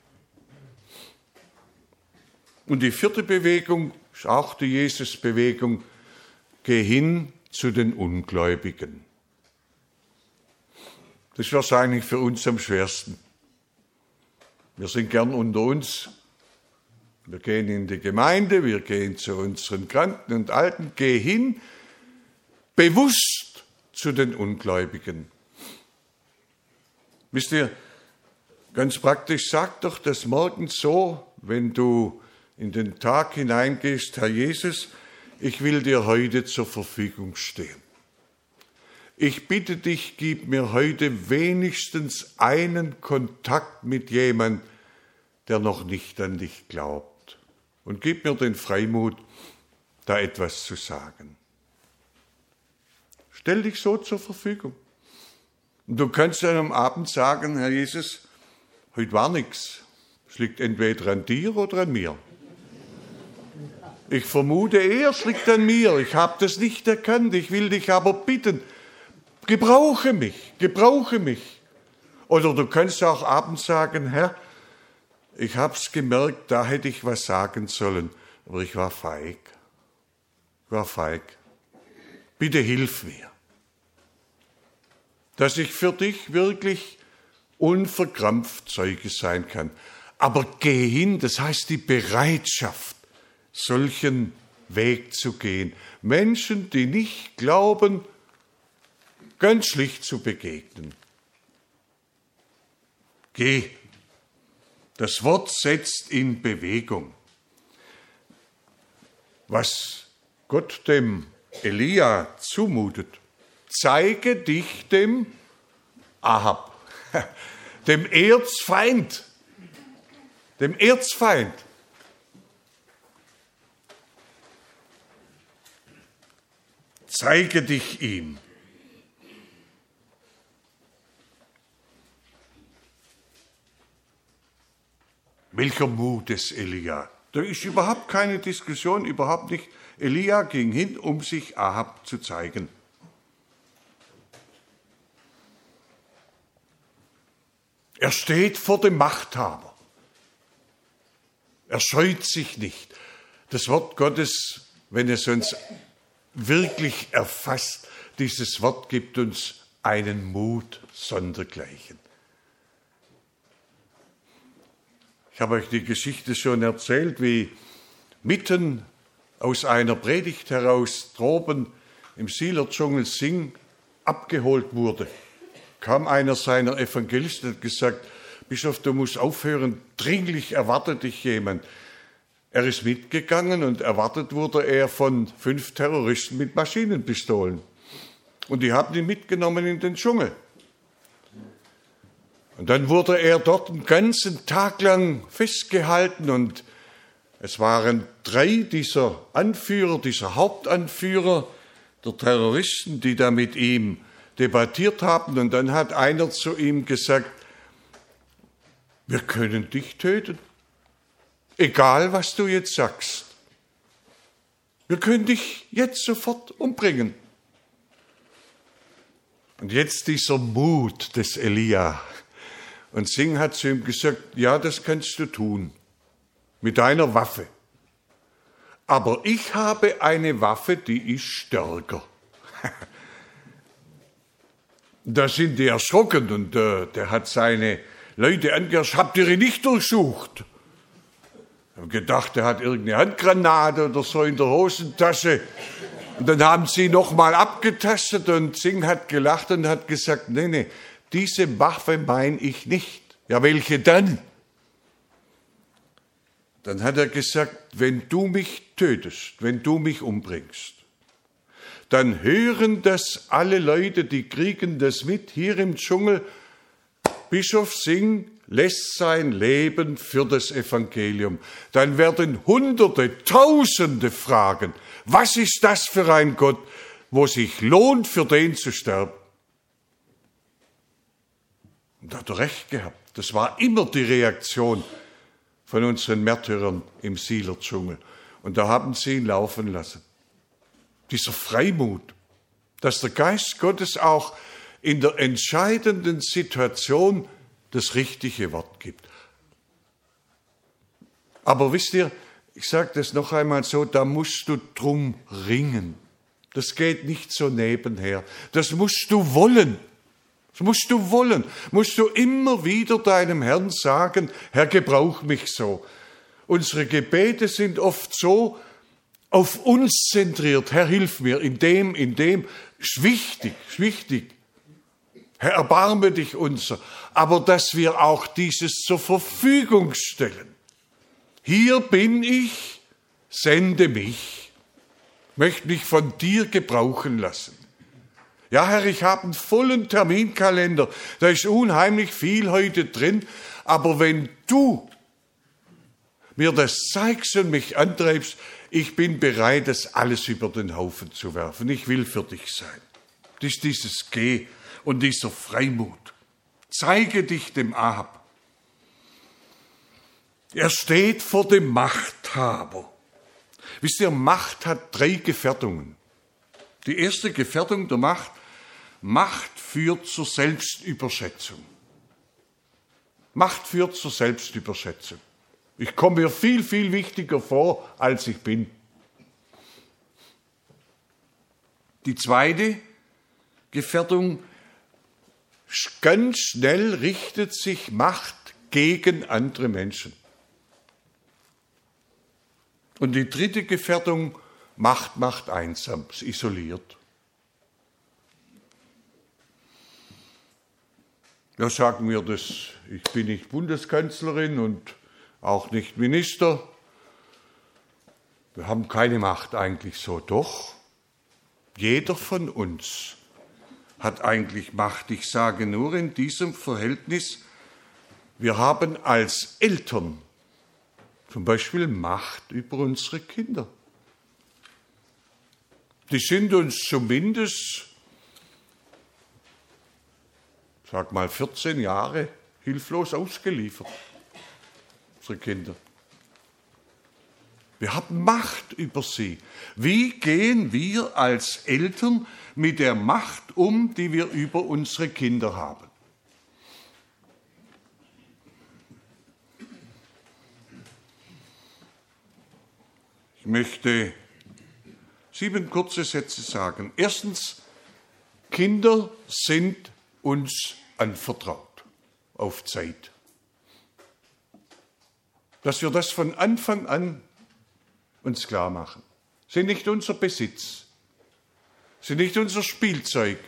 Und die vierte Bewegung ist auch die Jesus-Bewegung. Geh hin zu den Ungläubigen. Das ist wahrscheinlich für uns am schwersten. Wir sind gern unter uns. Wir gehen in die Gemeinde, wir gehen zu unseren Kranken und Alten. Geh hin, bewusst zu den Ungläubigen. Wisst ihr, ganz praktisch, sag doch das morgens so, wenn du in den Tag hineingehst, Herr Jesus, ich will dir heute zur Verfügung stehen. Ich bitte dich, gib mir heute wenigstens einen Kontakt mit jemandem, der noch nicht an dich glaubt. Und gib mir den Freimut, da etwas zu sagen. Stell dich so zur Verfügung. Und du kannst dann am Abend sagen, Herr Jesus, heute war nichts. Es liegt entweder an dir oder an mir. Ich vermute eher, es liegt an mir. Ich habe das nicht erkannt. Ich will dich aber bitten, gebrauche mich, gebrauche mich. Oder du kannst auch abends sagen, Herr, ich habe es gemerkt, da hätte ich was sagen sollen, aber ich war feig. Ich war feig. Bitte hilf mir, dass ich für dich wirklich unverkrampft Zeuge sein kann. Aber geh hin, das heißt die Bereitschaft, solchen Weg zu gehen. Menschen, die nicht glauben, ganz schlicht zu begegnen. Geh. Das Wort setzt in Bewegung. Was Gott dem Elia zumutet, zeige dich dem Ahab, dem Erzfeind, dem Erzfeind. Zeige dich ihm. Welcher Mut des Elia. Da ist überhaupt keine Diskussion, überhaupt nicht. Elia ging hin, um sich Ahab zu zeigen. Er steht vor dem Machthaber. Er scheut sich nicht. Das Wort Gottes, wenn es uns wirklich erfasst, dieses Wort gibt uns einen Mut sondergleichen. Ich habe euch die Geschichte schon erzählt, wie mitten aus einer Predigt heraus droben im Sieler Dschungel Singh abgeholt wurde. Kam einer seiner Evangelisten und hat gesagt, Bischof, du musst aufhören, dringlich erwartet dich jemand. Er ist mitgegangen und erwartet wurde er von fünf Terroristen mit Maschinenpistolen. Und die haben ihn mitgenommen in den Dschungel. Und dann wurde er dort einen ganzen Tag lang festgehalten und es waren drei dieser Anführer, dieser Hauptanführer der Terroristen, die da mit ihm debattiert haben. Und dann hat einer zu ihm gesagt, wir können dich töten, egal was du jetzt sagst. Wir können dich jetzt sofort umbringen. Und jetzt dieser Mut des Elia. Und Singh hat zu ihm gesagt, ja, das kannst du tun, mit deiner Waffe. Aber ich habe eine Waffe, die ist stärker. Da sind die erschrocken und äh, der hat seine Leute angehört, habt ihr ihn nicht durchsucht? Ich habe gedacht, er hat irgendeine Handgranate oder so in der Hosentasche. Und dann haben sie nochmal abgetastet und Singh hat gelacht und hat gesagt, nee, nee, diese Waffe meine ich nicht. Ja, welche dann? Dann hat er gesagt, wenn du mich tötest, wenn du mich umbringst, dann hören das alle Leute, die kriegen das mit hier im Dschungel. Bischof Singh lässt sein Leben für das Evangelium. Dann werden Hunderte, Tausende fragen, was ist das für ein Gott, wo sich lohnt, für den zu sterben? Und da hat er recht gehabt. Das war immer die Reaktion von unseren Märtyrern im Sieler Dschungel. Und da haben sie ihn laufen lassen. Dieser Freimut, dass der Geist Gottes auch in der entscheidenden Situation das richtige Wort gibt. Aber wisst ihr, ich sage das noch einmal so, da musst du drum ringen. Das geht nicht so nebenher. Das musst du wollen. Das musst du wollen. Musst du immer wieder deinem Herrn sagen, Herr, gebrauch mich so. Unsere Gebete sind oft so auf uns zentriert. Herr, hilf mir in dem, in dem. Ist wichtig, ist wichtig. Herr, erbarme dich unser. Aber dass wir auch dieses zur Verfügung stellen. Hier bin ich, sende mich. Möchte mich von dir gebrauchen lassen. Ja, Herr, ich habe einen vollen Terminkalender. Da ist unheimlich viel heute drin. Aber wenn du mir das zeigst und mich antreibst, ich bin bereit, das alles über den Haufen zu werfen. Ich will für dich sein. Das ist dieses Geh und dieser Freimut. Zeige dich dem Ahab. Er steht vor dem Machthaber. Wisst ihr, Macht hat drei Gefährdungen. Die erste Gefährdung der Macht, Macht führt zur Selbstüberschätzung. Macht führt zur Selbstüberschätzung. Ich komme mir viel, viel wichtiger vor, als ich bin. Die zweite Gefährdung, ganz schnell richtet sich Macht gegen andere Menschen. Und die dritte Gefährdung, Macht macht einsam, es isoliert. Ja, sagen wir das, ich bin nicht Bundeskanzlerin und auch nicht Minister. Wir haben keine Macht eigentlich so. Doch, jeder von uns hat eigentlich Macht. Ich sage nur in diesem Verhältnis, wir haben als Eltern zum Beispiel Macht über unsere Kinder. Die sind uns zumindest, sag mal, vierzehn Jahre hilflos ausgeliefert, unsere Kinder. Wir haben Macht über sie. Wie gehen wir als Eltern mit der Macht um, die wir über unsere Kinder haben? Ich möchte sieben kurze Sätze sagen. Erstens, Kinder sind uns anvertraut auf Zeit. Dass wir das von Anfang an uns klar machen. Sind nicht unser Besitz, sind nicht unser Spielzeug,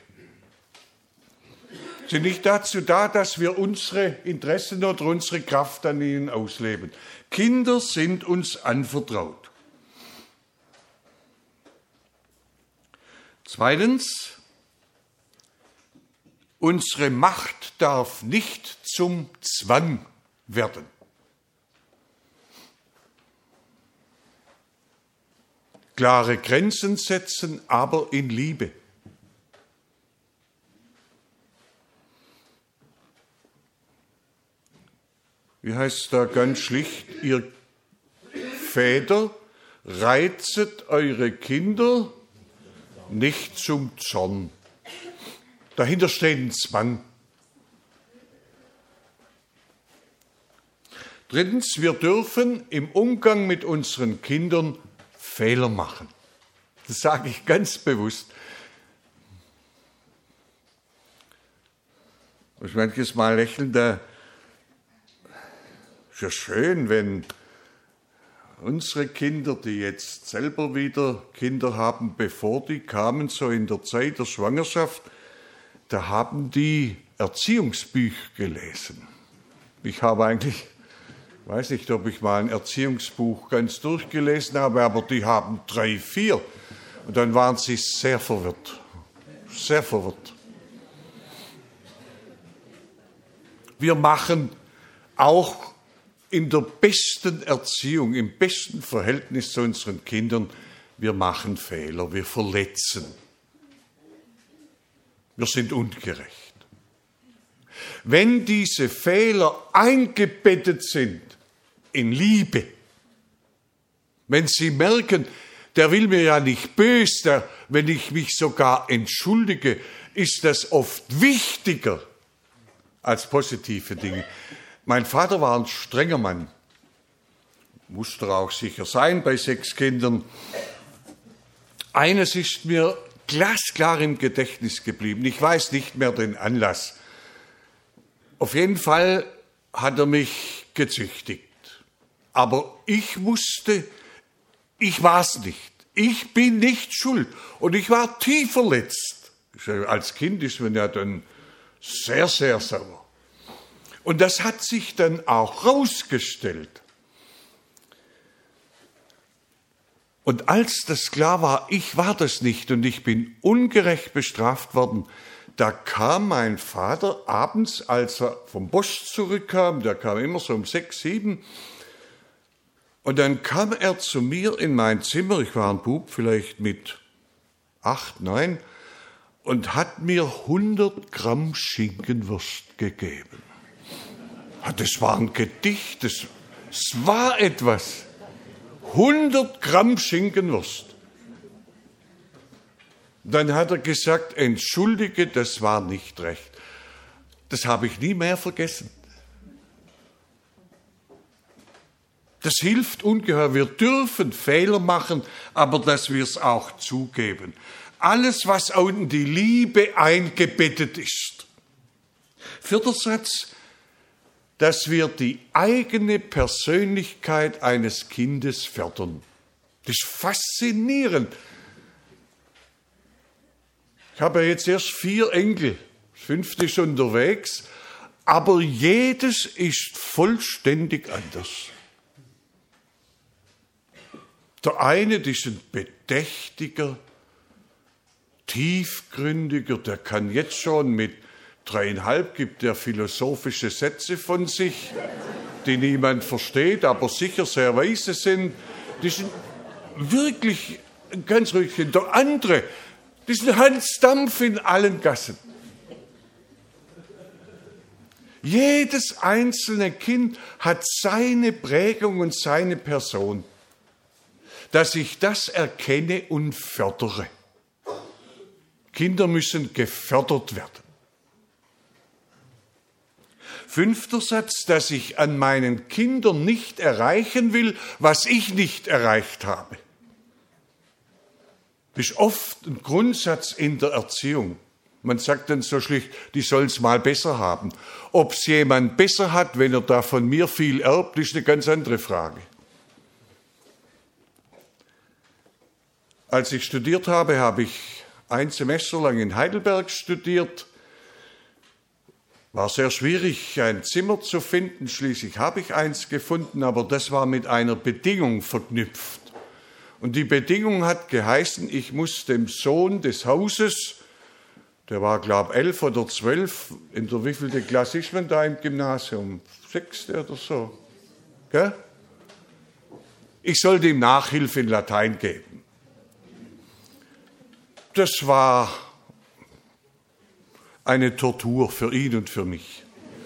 sind nicht dazu da, dass wir unsere Interessen oder unsere Kraft an ihnen ausleben. Kinder sind uns anvertraut. Zweitens, unsere Macht darf nicht zum Zwang werden. Klare Grenzen setzen, aber in Liebe. Wie heißt es da ganz schlicht, ihr Väter, reizet eure Kinder nicht zum Zorn. Dahinter steht ein Zwang. Drittens, wir dürfen im Umgang mit unseren Kindern Fehler machen. Das sage ich ganz bewusst. Ich manches Mal lächeln, da ist ja schön, wenn unsere Kinder, die jetzt selber wieder Kinder haben, bevor die kamen, so in der Zeit der Schwangerschaft, da haben die Erziehungsbücher gelesen. Ich habe eigentlich, weiß nicht, ob ich mal ein Erziehungsbuch ganz durchgelesen habe, aber die haben drei, vier. Und dann waren sie sehr verwirrt, sehr verwirrt. Wir machen auch in der besten Erziehung, im besten Verhältnis zu unseren Kindern, wir machen Fehler, wir verletzen. Wir sind ungerecht. Wenn diese Fehler eingebettet sind in Liebe, wenn sie merken, der will mir ja nicht böse, der, wenn ich mich sogar entschuldige, ist das oft wichtiger als positive Dinge. Mein Vater war ein strenger Mann, musste er auch sicher sein bei sechs Kindern. Eines ist mir glasklar im Gedächtnis geblieben, ich weiß nicht mehr den Anlass. Auf jeden Fall hat er mich gezüchtigt, aber ich wusste, ich war es nicht, ich bin nicht schuld und ich war tief verletzt. Als Kind ist man ja dann sehr, sehr sauer. Und das hat sich dann auch rausgestellt. Und als das klar war, ich war das nicht und ich bin ungerecht bestraft worden, da kam mein Vater abends, als er vom Bosch zurückkam, der kam immer so um sechs, sieben, Und dann kam er zu mir in mein Zimmer, ich war ein Bub, vielleicht mit acht, neun, und hat mir hundert Gramm Schinkenwurst gegeben. Das war ein Gedicht, das, das war etwas. hundert Gramm Schinkenwurst. Dann hat er gesagt, entschuldige, das war nicht recht. Das habe ich nie mehr vergessen. Das hilft ungeheuer. Wir dürfen Fehler machen, aber dass wir es auch zugeben. Alles, was auch in die Liebe eingebettet ist. Vierter Satz, dass wir die eigene Persönlichkeit eines Kindes fördern. Das ist faszinierend. Ich habe ja jetzt erst vier Enkel, das fünfte ist unterwegs, aber jedes ist vollständig anders. Der eine das ist ein bedächtiger, tiefgründiger, der kann jetzt schon mit dreieinhalb, gibt der philosophische Sätze von sich, die niemand versteht, aber sicher sehr weise sind. Das ist wirklich ganz ruhig. Der andere, das ist ein Hans Dampf in allen Gassen. Jedes einzelne Kind hat seine Prägung und seine Person. Dass ich das erkenne und fördere. Kinder müssen gefördert werden. Fünfter Satz, dass ich an meinen Kindern nicht erreichen will, was ich nicht erreicht habe. Das ist oft ein Grundsatz in der Erziehung. Man sagt dann so schlicht, die sollen es mal besser haben. Ob es jemand besser hat, wenn er da von mir viel erbt, ist eine ganz andere Frage. Als ich studiert habe, habe ich ein Semester lang in Heidelberg studiert. War sehr schwierig, ein Zimmer zu finden. Schließlich habe ich eins gefunden, aber das war mit einer Bedingung verknüpft. Und die Bedingung hat geheißen, ich muss dem Sohn des Hauses, der war, glaube ich, elf oder zwölf, in der wievielte Klasse ist man da im Gymnasium? Sechste oder so. Gell? Ich sollte ihm Nachhilfe in Latein geben. Das war eine Tortur für ihn und für mich.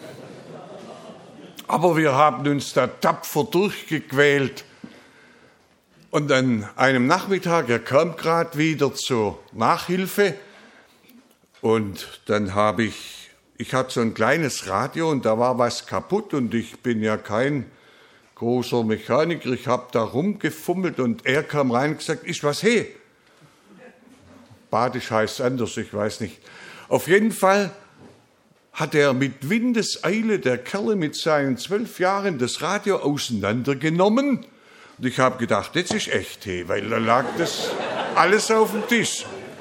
Aber wir haben uns da tapfer durchgequält. Und an einem Nachmittag, er kam gerade wieder zur Nachhilfe. Und dann habe ich, ich hatte so ein kleines Radio und da war was kaputt. Und ich bin ja kein großer Mechaniker. Ich habe da rumgefummelt und er kam rein und gesagt, ist was he? Badisch heißt anders, ich weiß nicht. Auf jeden Fall hat er mit Windeseile, der Kerl mit seinen zwölf Jahren, das Radio auseinandergenommen. Und ich habe gedacht, jetzt ist echt he, weil da lag das alles auf dem Tisch.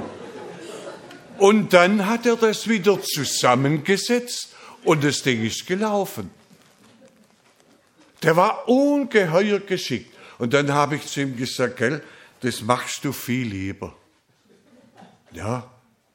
Und dann hat er das wieder zusammengesetzt und das Ding ist gelaufen. Der war ungeheuer geschickt. Und dann habe ich zu ihm gesagt, gell, das machst du viel lieber. Ja,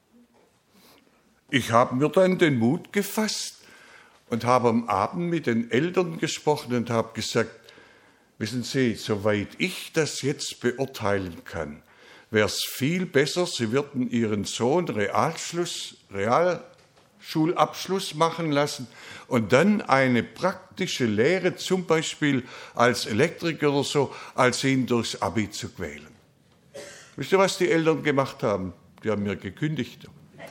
ich habe mir dann den Mut gefasst und habe am Abend mit den Eltern gesprochen und habe gesagt, wissen Sie, soweit ich das jetzt beurteilen kann, wäre es viel besser, Sie würden Ihren Sohn Realschluss, Realschulabschluss machen lassen und dann eine praktische Lehre, zum Beispiel als Elektriker oder so, als ihn durchs Abi zu quälen. Wisst ihr, was die Eltern gemacht haben? Die haben mir gekündigt.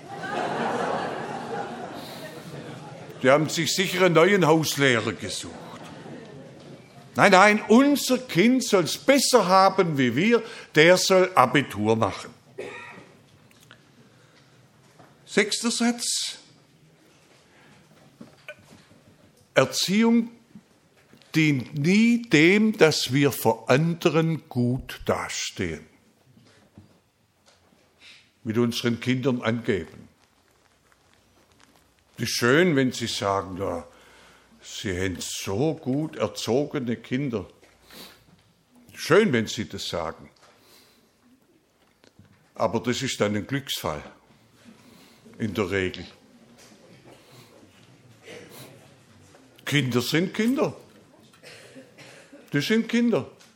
Die haben sich sicher einen neuen Hauslehrer gesucht. Nein, nein, unser Kind soll es besser haben wie wir, der soll Abitur machen. Sechster Satz. Erziehung dient nie dem, dass wir vor anderen gut dastehen. Mit unseren Kindern angeben. Es ist schön, wenn Sie sagen, ja, Sie haben so gut erzogene Kinder. Schön, wenn Sie das sagen. Aber das ist dann ein Glücksfall, in der Regel. Kinder sind Kinder. Das sind Kinder.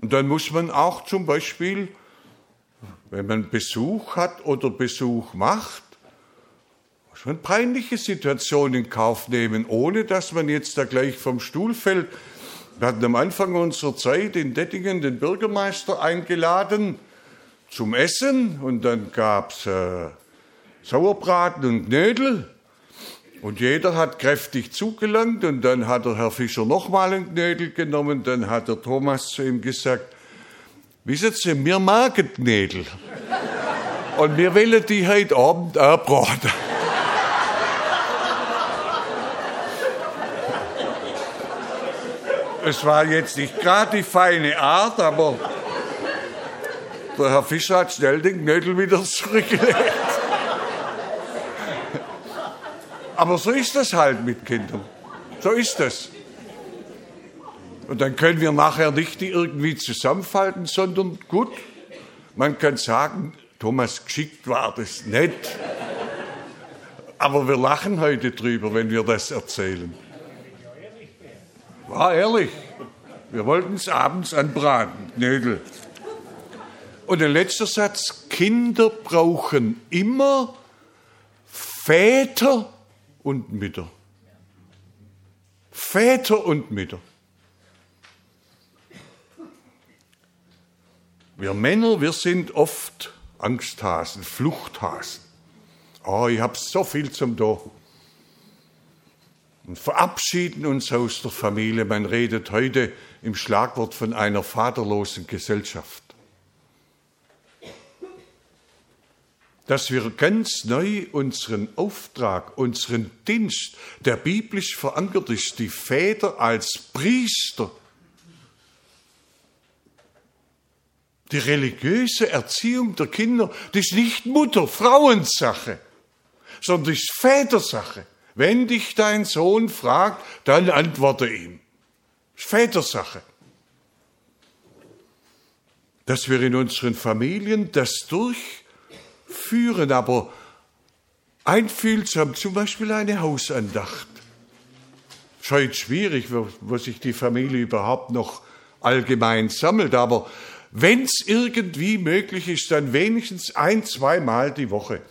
Und dann muss man auch zum Beispiel, wenn man Besuch hat oder Besuch macht, muss man peinliche Situationen in Kauf nehmen, ohne dass man jetzt da gleich vom Stuhl fällt. Wir hatten am Anfang unserer Zeit in Dettingen den Bürgermeister eingeladen zum Essen und dann gab es äh, Sauerbraten und Knödel und jeder hat kräftig zugelangt und dann hat der Herr Fischer nochmal einen Knödel genommen, dann hat der Thomas zu ihm gesagt, wissen Sie, wir magen Knödel und wir wollen die heute Abend auch braten. Es war jetzt nicht gerade die feine Art, aber der Herr Fischer hat schnell den Knödel wieder zurückgelegt. Aber so ist das halt mit Kindern. So ist das. Und dann können wir nachher nicht die irgendwie zusammenfalten, sondern gut, man kann sagen, Thomas, geschickt war das nicht. Aber wir lachen heute drüber, wenn wir das erzählen. War ehrlich. Wir wollten es abends anbraten, Knödel. Und der letzte Satz, Kinder brauchen immer Väter und Mütter. Väter und Mütter. Wir Männer, wir sind oft Angsthasen, Fluchthasen. Oh, ich habe so viel zum da. Und verabschieden uns aus der Familie. Man redet heute im Schlagwort von einer vaterlosen Gesellschaft. Dass wir ganz neu unseren Auftrag, unseren Dienst, der biblisch verankert ist, die Väter als Priester, die religiöse Erziehung der Kinder, das ist nicht Mutter-, Frauensache, sondern das ist Vätersache. Wenn dich dein Sohn fragt, dann antworte ihm. Das ist Vätersache. Dass wir in unseren Familien das durchführen, aber einfühlsam, zum Beispiel eine Hausandacht. Es ist heute schwierig, wo, wo sich die Familie überhaupt noch allgemein sammelt, aber wenn es irgendwie möglich ist, dann wenigstens ein-, zweimal die Woche.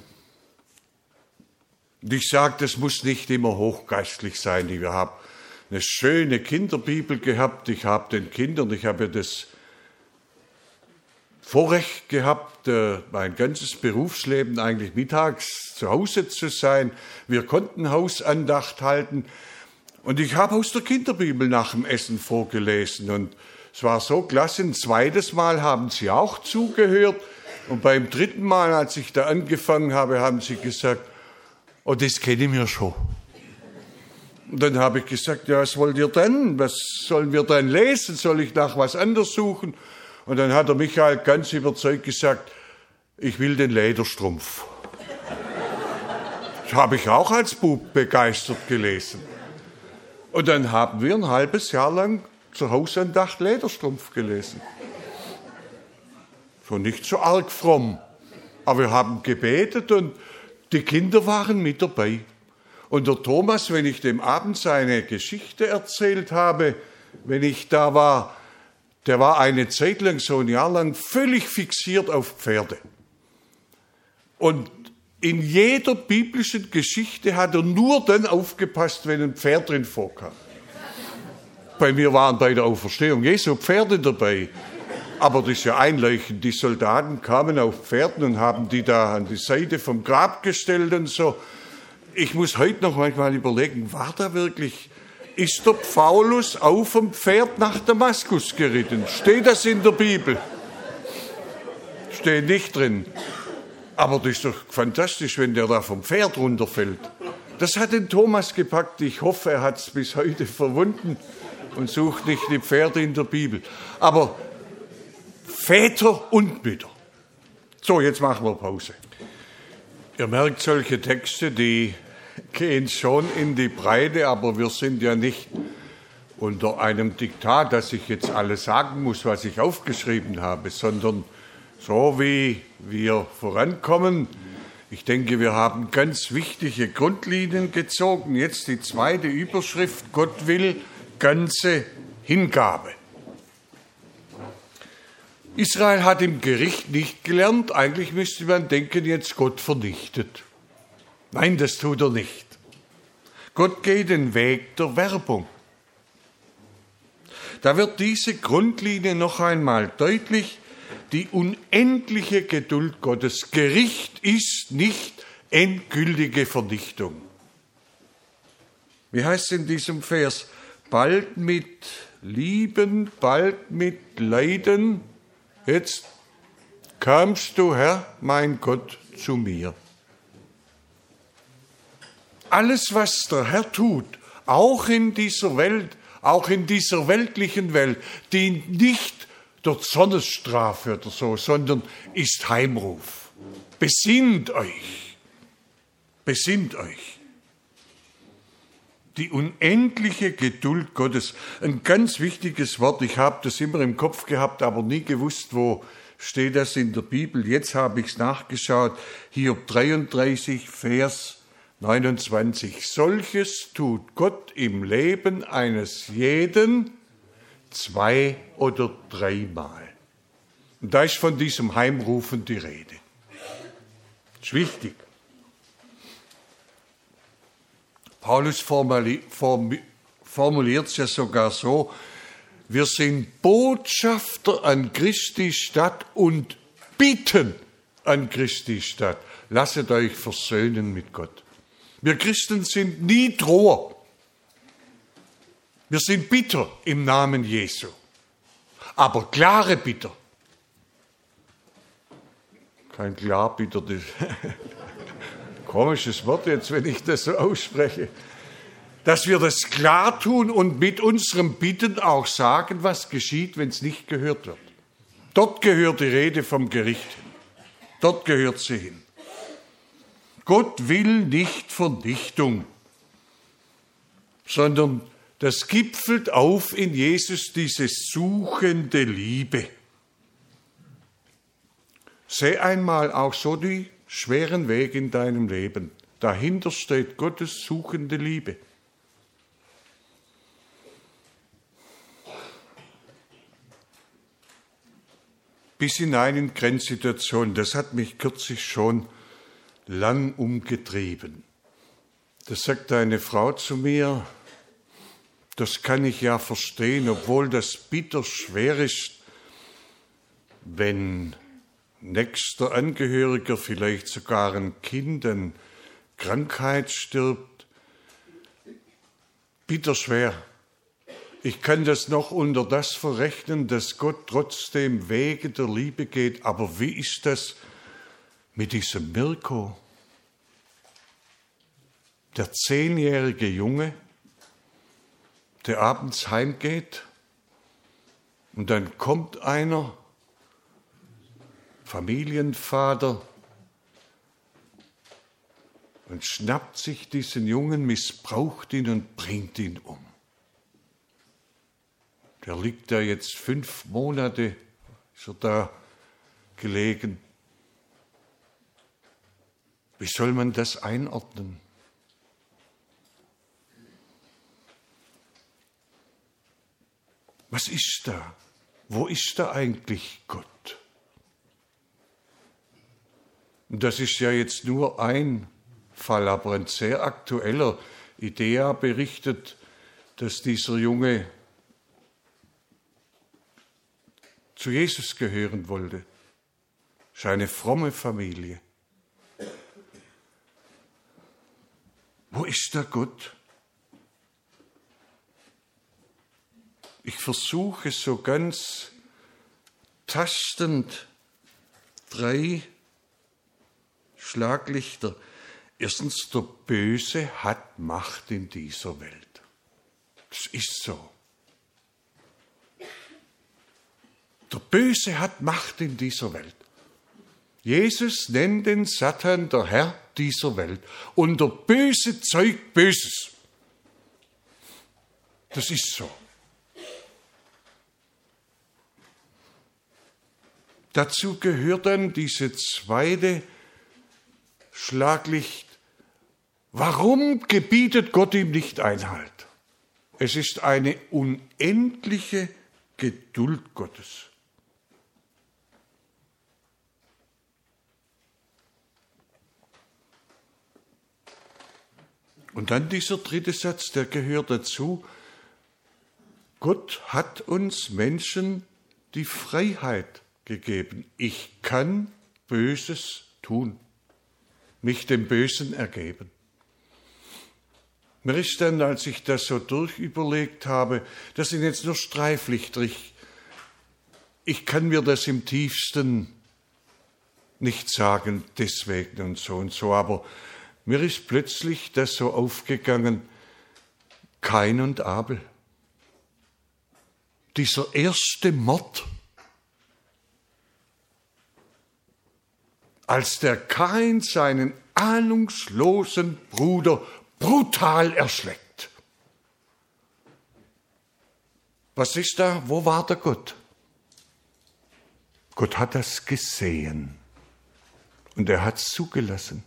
Und ich sage, das muss nicht immer hochgeistlich sein. Ich habe eine schöne Kinderbibel gehabt. Ich habe den Kindern, ich habe das Vorrecht gehabt, mein ganzes Berufsleben eigentlich mittags zu Hause zu sein. Wir konnten Hausandacht halten. Und ich habe aus der Kinderbibel nach dem Essen vorgelesen. Und es war so klasse. Ein zweites Mal haben sie auch zugehört. Und beim dritten Mal, als ich da angefangen habe, haben sie gesagt, oh, das kenne ich mir schon. Und dann habe ich gesagt, ja, was wollt ihr denn? Was sollen wir denn lesen? Soll ich nach was anderes suchen? Und dann hat der Michael ganz überzeugt gesagt, ich will den Lederstrumpf. Das habe ich auch als Bub begeistert gelesen. Und dann haben wir ein halbes Jahr lang zur Hausandacht Lederstrumpf gelesen. Schon nicht so arg fromm, aber wir haben gebetet und die Kinder waren mit dabei. Und der Thomas, wenn ich dem Abend seine Geschichte erzählt habe, wenn ich da war, der war eine Zeit lang, so ein Jahr lang, völlig fixiert auf Pferde. Und in jeder biblischen Geschichte hat er nur dann aufgepasst, wenn ein Pferd drin vorkam. Bei mir waren bei der Auferstehung Jesu Pferde dabei. Aber das ist ja einleuchtend. Die Soldaten kamen auf Pferden und haben die da an die Seite vom Grab gestellt und so. Ich muss heute noch manchmal überlegen, war da wirklich, ist der Paulus auf dem Pferd nach Damaskus geritten? Steht das in der Bibel? Steht nicht drin. Aber das ist doch fantastisch, wenn der da vom Pferd runterfällt. Das hat den Thomas gepackt. Ich hoffe, er hat es bis heute verwunden und sucht nicht die Pferde in der Bibel. Aber Väter und Mütter. So, jetzt machen wir Pause. Ihr merkt, solche Texte, die gehen schon in die Breite, aber wir sind ja nicht unter einem Diktat, dass ich jetzt alles sagen muss, was ich aufgeschrieben habe, sondern so wie wir vorankommen. Ich denke, wir haben ganz wichtige Grundlinien gezogen. Jetzt die zweite Überschrift, Gott will ganze Hingabe. Israel hat im Gericht nicht gelernt. Eigentlich müsste man denken, jetzt Gott vernichtet. Nein, das tut er nicht. Gott geht den Weg der Werbung. Da wird diese Grundlinie noch einmal deutlich. Die unendliche Geduld Gottes. Gericht ist nicht endgültige Vernichtung. Wie heißt es in diesem Vers? Bald mit Lieben, bald mit Leiden. Jetzt kamst du, Herr, mein Gott, zu mir. Alles, was der Herr tut, auch in dieser Welt, auch in dieser weltlichen Welt, dient nicht der Zornesstrafe oder so, sondern ist Heimruf. Besinnt euch. Besinnt euch. Die unendliche Geduld Gottes. Ein ganz wichtiges Wort. Ich habe das immer im Kopf gehabt, aber nie gewusst, wo steht das in der Bibel. Jetzt habe ich es nachgeschaut. Hiob dreiunddreißig, Vers neunundzwanzig. Solches tut Gott im Leben eines jeden zwei oder dreimal. Und da ist von diesem Heimrufen die Rede. Das ist wichtig. Paulus formuliert es ja sogar so, wir sind Botschafter an Christi Stadt und bitten an Christi Stadt. Lasset euch versöhnen mit Gott. Wir Christen sind nie Droher. Wir sind Bitter im Namen Jesu. Aber klare Bitter. Kein Klarbitter, das komisches Wort jetzt, wenn ich das so ausspreche. Dass wir das klar tun und mit unserem Bitten auch sagen, was geschieht, wenn es nicht gehört wird. Dort gehört die Rede vom Gericht hin. Dort gehört sie hin. Gott will nicht Vernichtung, sondern das gipfelt auf in Jesus, diese suchende Liebe. Seh einmal auch so die schweren Wege in deinem Leben. Dahinter steht Gottes suchende Liebe. Bis hinein in Grenzsituationen. Das hat mich kürzlich schon lang umgetrieben. Da sagt eine Frau zu mir, das kann ich ja verstehen, obwohl das bitter schwer ist, wenn nächster Angehöriger, vielleicht sogar ein Kind, an Krankheit stirbt. Bitter schwer. Ich kann das noch unter das verrechnen, dass Gott trotzdem Wege der Liebe geht. Aber wie ist das mit diesem Mirko? Der zehnjährige Junge, der abends heimgeht und dann kommt einer, Familienvater, und schnappt sich diesen Jungen, missbraucht ihn und bringt ihn um. Der liegt da jetzt fünf Monate, ist er da gelegen. Wie soll man das einordnen? Was ist da? Wo ist da eigentlich Gott? Und das ist ja jetzt nur ein Fall, aber ein sehr aktueller. IDEA berichtet, dass dieser Junge zu Jesus gehören wollte. Das ist eine fromme Familie. Wo ist der Gott? Ich versuche so ganz tastend drei Schlaglichter. Erstens, der Böse hat Macht in dieser Welt. Das ist so. Der Böse hat Macht in dieser Welt. Jesus nennt den Satan der Herr dieser Welt. Und der Böse zeugt Böses. Das ist so. Dazu gehört dann diese zweite Schlaglicht. Warum gebietet Gott ihm nicht Einhalt? Es ist eine unendliche Geduld Gottes. Und dann dieser dritte Satz, der gehört dazu. Gott hat uns Menschen die Freiheit gegeben. Ich kann Böses tun, mich dem Bösen ergeben. Mir ist dann, als ich das so durchüberlegt habe, das sind jetzt nur Streiflichter. Ich, ich kann mir das im tiefsten nicht sagen, deswegen und so und so, aber mir ist plötzlich das so aufgegangen, Kain und Abel. Dieser erste Mord, als der Kain seinen ahnungslosen Bruder brutal erschlägt. Was ist da? Wo war der Gott? Gott hat das gesehen und er hat es zugelassen.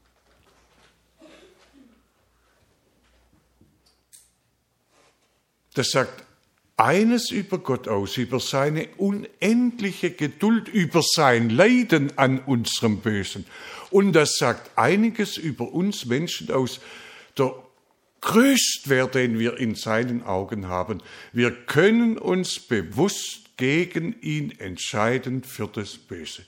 Das sagt eines über Gott aus, über seine unendliche Geduld, über sein Leiden an unserem Bösen. Und das sagt einiges über uns Menschen aus. Der Größtwert, den wir in seinen Augen haben. Wir können uns bewusst gegen ihn entscheiden für das Böse.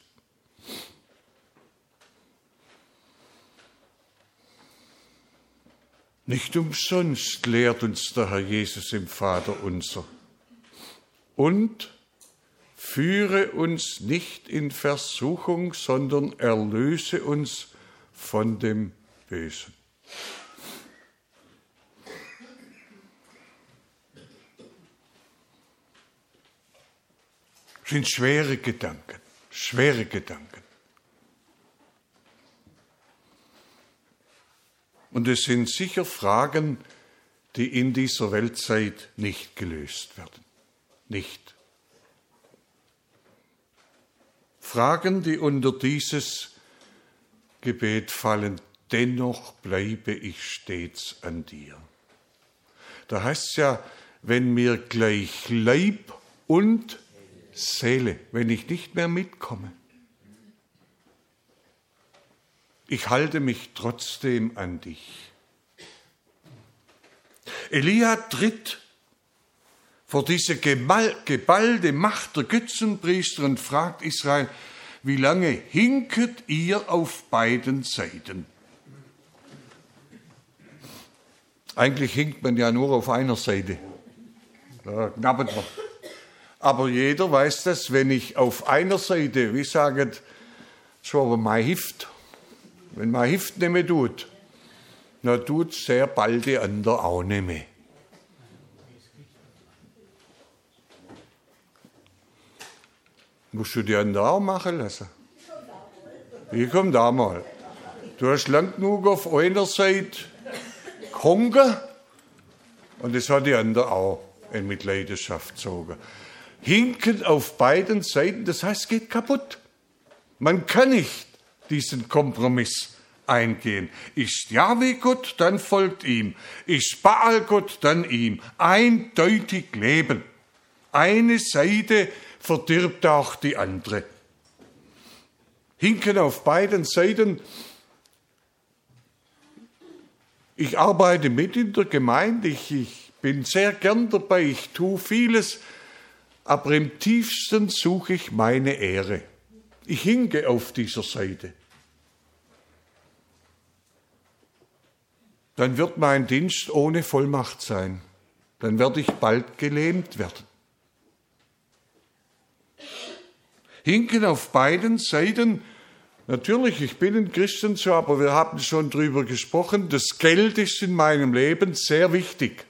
Nicht umsonst lehrt uns der Herr Jesus im Vaterunser. Und führe uns nicht in Versuchung, sondern erlöse uns von dem Bösen. Das sind schwere Gedanken, schwere Gedanken. Und es sind sicher Fragen, die in dieser Weltzeit nicht gelöst werden. Nicht. Fragen, die unter dieses Gebet fallen, dennoch bleibe ich stets an dir. Da heißt es ja, wenn mir gleich Leib und Seele, wenn ich nicht mehr mitkomme, ich halte mich trotzdem an dich. Elia tritt vor diese geballte Macht der Götzenpriester und fragt Israel, wie lange hinket ihr auf beiden Seiten? Eigentlich hinkt man ja nur auf einer Seite. Da knabbert man. Aber jeder weiß das, wenn ich auf einer Seite, wie sagen, so aber mein Hift, wenn mein Hift nicht mehr tut, dann tut es sehr bald die andere auch nicht mehr. Musst du die andere auch machen lassen? Wie kommt da mal? Du hast lang genug auf einer Seite gehungen und das hat die andere auch in Mitleidenschaft gezogen. Hinken auf beiden Seiten, das heißt, es geht kaputt. Man kann nicht diesen Kompromiss eingehen. Ist Jahwe Gott, dann folgt ihm. Ist Baal Gott, dann ihm. Eindeutig leben. Eine Seite verdirbt auch die andere. Hinken auf beiden Seiten. Ich arbeite mit in der Gemeinde, ich, ich bin sehr gern dabei, ich tue vieles, aber im tiefsten suche ich meine Ehre. Ich hinke auf dieser Seite. Dann wird mein Dienst ohne Vollmacht sein. Dann werde ich bald gelähmt werden. Hinken auf beiden Seiten. Natürlich, ich bin ein Christen so, aber wir haben schon drüber gesprochen. Das Geld ist in meinem Leben sehr wichtig.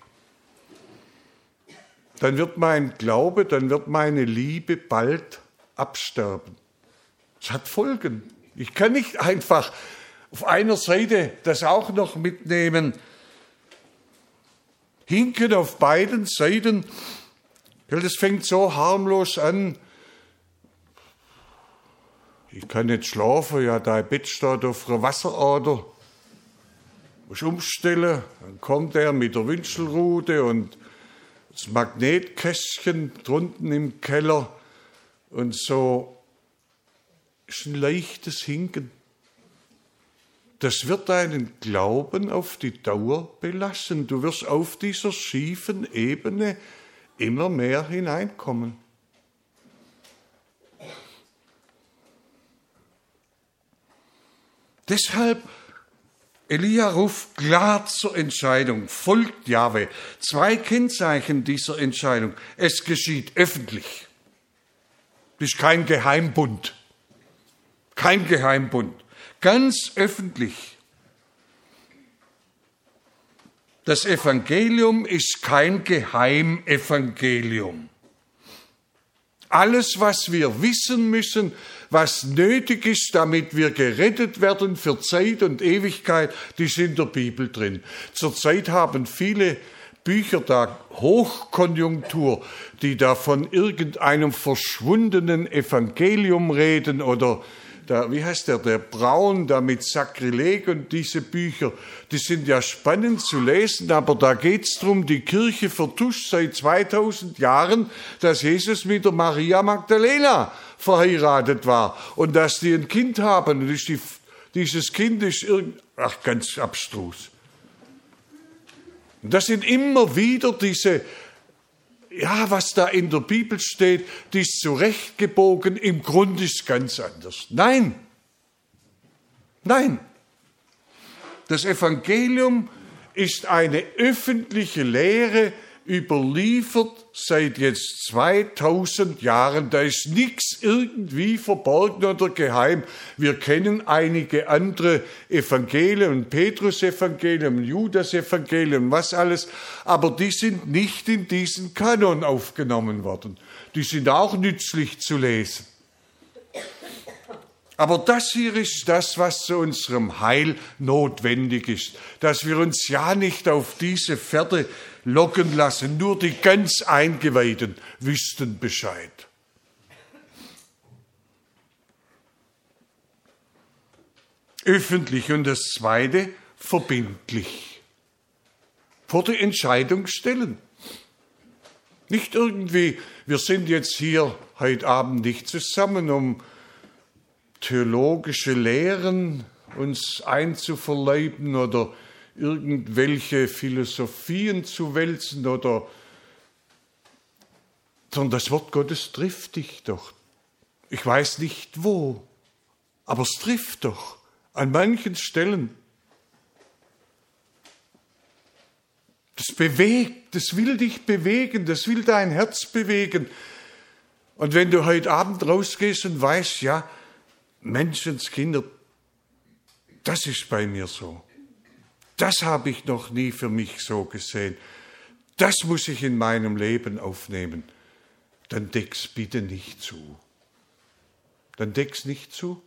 Dann wird mein Glaube, dann wird meine Liebe bald absterben. Es hat Folgen. Ich kann nicht einfach auf einer Seite das auch noch mitnehmen. Hinken auf beiden Seiten, das fängt so harmlos an. Ich kann nicht schlafen, ja, dein Bett steht auf einer Wasserader. Muss umstellen, dann kommt er mit der Wünschelrute und das Magnetkästchen drunten im Keller und so ist ein leichtes Hinken. das wird deinen Glauben auf die Dauer belasten. Du wirst auf dieser schiefen Ebene immer mehr hineinkommen. Deshalb, Elia ruft klar zur Entscheidung, folgt Jahwe. Zwei Kennzeichen dieser Entscheidung. Es geschieht öffentlich. Das ist kein Geheimbund. Kein Geheimbund. Ganz öffentlich. Das Evangelium ist kein Geheimevangelium. Alles, was wir wissen müssen, was nötig ist, damit wir gerettet werden für Zeit und Ewigkeit, die ist in der Bibel drin. Zurzeit haben viele Bücher da Hochkonjunktur, die da von irgendeinem verschwundenen Evangelium reden oder da, wie heißt der, der Braun, da mit Sakrileg und diese Bücher, die sind ja spannend zu lesen, aber da geht's drum, die Kirche vertuscht seit zweitausend Jahren, dass Jesus mit der Maria Magdalena verheiratet war und dass die ein Kind haben und ist die, dieses Kind ist irgend, ach, ganz abstrus. Und das sind immer wieder diese, ja, was da in der Bibel steht, die ist zurechtgebogen, im Grunde ist es ganz anders. Nein, nein. Das Evangelium ist eine öffentliche Lehre, überliefert seit jetzt zweitausend Jahren. Da ist nichts irgendwie verborgen oder geheim. Wir kennen einige andere Evangelien, Petrus-Evangelium, Judas-Evangelium, was alles, aber die sind nicht in diesen Kanon aufgenommen worden. Die sind auch nützlich zu lesen. Aber das hier ist das, was zu unserem Heil notwendig ist, dass wir uns ja nicht auf diese Pferde locken lassen, nur die ganz Eingeweihten wüssten Bescheid. Öffentlich und das Zweite, verbindlich. Vor die Entscheidung stellen. Nicht irgendwie, wir sind jetzt hier heute Abend nicht zusammen, um theologische Lehren uns einzuverleiben oder irgendwelche Philosophien zu wälzen oder, sondern das Wort Gottes trifft dich doch. Ich weiß nicht wo, aber es trifft doch an manchen Stellen. Das bewegt, das will dich bewegen, das will dein Herz bewegen. Und wenn du heute Abend rausgehst und weißt, ja, Menschenskinder, das ist bei mir so. Das habe ich noch nie für mich so gesehen. Das muss ich in meinem Leben aufnehmen. Dann deck's bitte nicht zu. Dann deck's nicht zu.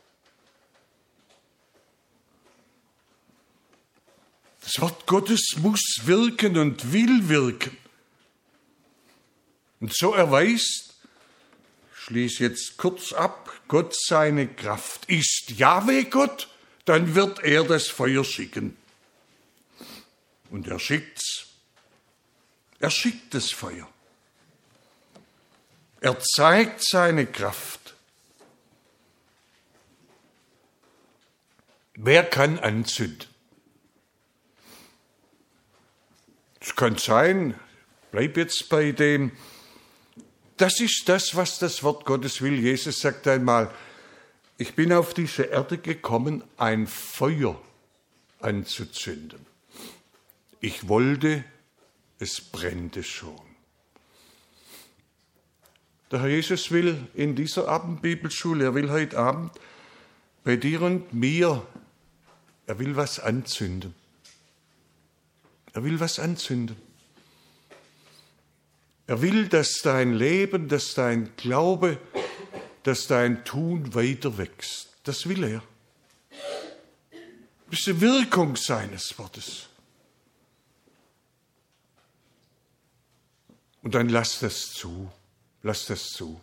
Das Wort Gottes muss wirken und will wirken. Und so erweist, ich schließe jetzt kurz ab, Gott seine Kraft. Ist Jahwe Gott, dann wird er das Feuer schicken. Und er schickt's. Er schickt das Feuer. Er zeigt seine Kraft. Wer kann anzünden? Es kann sein, bleib jetzt bei dem, das ist das, was das Wort Gottes will. Jesus sagt einmal, ich bin auf diese Erde gekommen, ein Feuer anzuzünden. Ich wollte, es brennte schon. Der Herr Jesus will in dieser Abendbibelschule, er will heute Abend bei dir und mir, er will was anzünden. Er will was anzünden. Er will, dass dein Leben, dass dein Glaube, dass dein Tun weiter wächst. Das will er. Das ist die Wirkung seines Wortes. Und dann lass das zu. Lass das zu.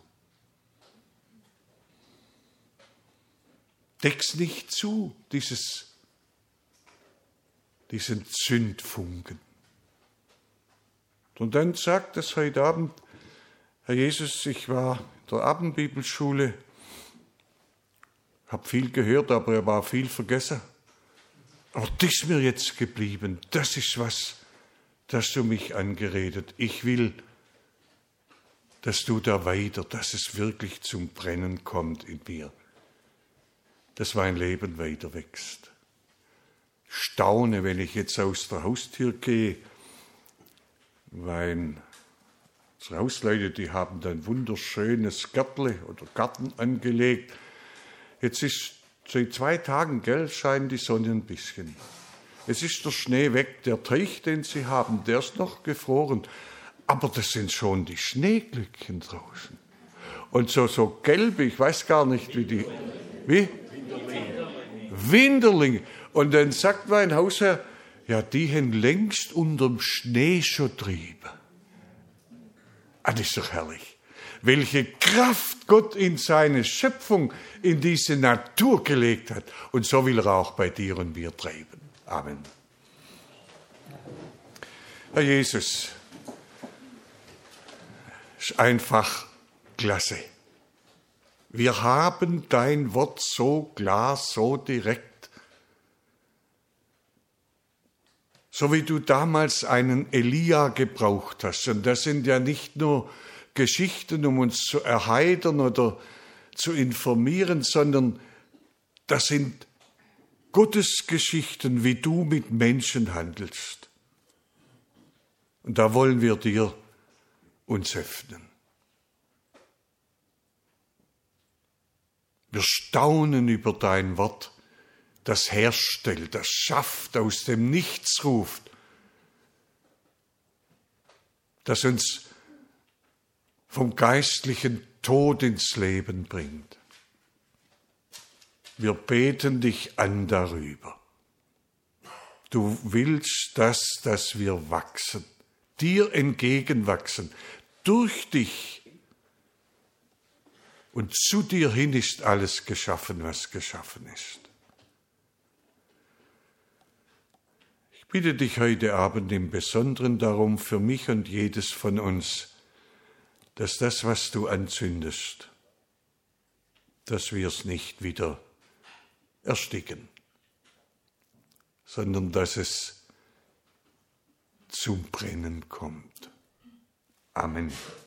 Deck's nicht zu, dieses, diesen Zündfunken. Und dann sagt es heute Abend, Herr Jesus, ich war in der Abendbibelschule, habe viel gehört, aber er war viel vergessen. Aber das ist mir jetzt geblieben. Das ist was, das du mich angeredet. Ich will, dass du da weiter, dass es wirklich zum Brennen kommt in mir. Dass mein Leben weiter wächst. Staune, wenn ich jetzt aus der Haustür gehe, weil unsere Hausleute, die haben dann wunderschönes Gärtle oder Garten angelegt. Jetzt ist seit zwei Tagen, gell, scheint die Sonne ein bisschen. Es ist der Schnee weg, der Teich, den sie haben, der ist noch gefroren. Aber das sind schon die Schneeglöckchen draußen. Und so, so gelbe, ich weiß gar nicht, wie die... Wie? Winterlinge. Und dann sagt mein Hausherr, ja, die haben längst unterm Schnee schon trieben. Ah, das ist doch herrlich. Welche Kraft Gott in seine Schöpfung, in diese Natur gelegt hat. Und so will er auch bei dir und mir treiben. Amen. Herr Jesus, ist einfach klasse. Wir haben dein Wort so klar, so direkt. So wie du damals einen Elia gebraucht hast. Und das sind ja nicht nur Geschichten, um uns zu erheitern oder zu informieren, sondern das sind Gottes Geschichten, wie du mit Menschen handelst. Und da wollen wir dir uns öffnen. Wir staunen über dein Wort, das herstellt, das schafft, aus dem Nichts ruft, das uns vom geistlichen Tod ins Leben bringt. Wir beten dich an darüber. Du willst das, dass wir wachsen, dir entgegenwachsen, durch dich. Und zu dir hin ist alles geschaffen, was geschaffen ist. Ich bitte dich heute Abend im Besonderen darum, für mich und jedes von uns, dass das, was du anzündest, dass wir es nicht wieder ersticken, sondern dass es zum Brennen kommt. Amen.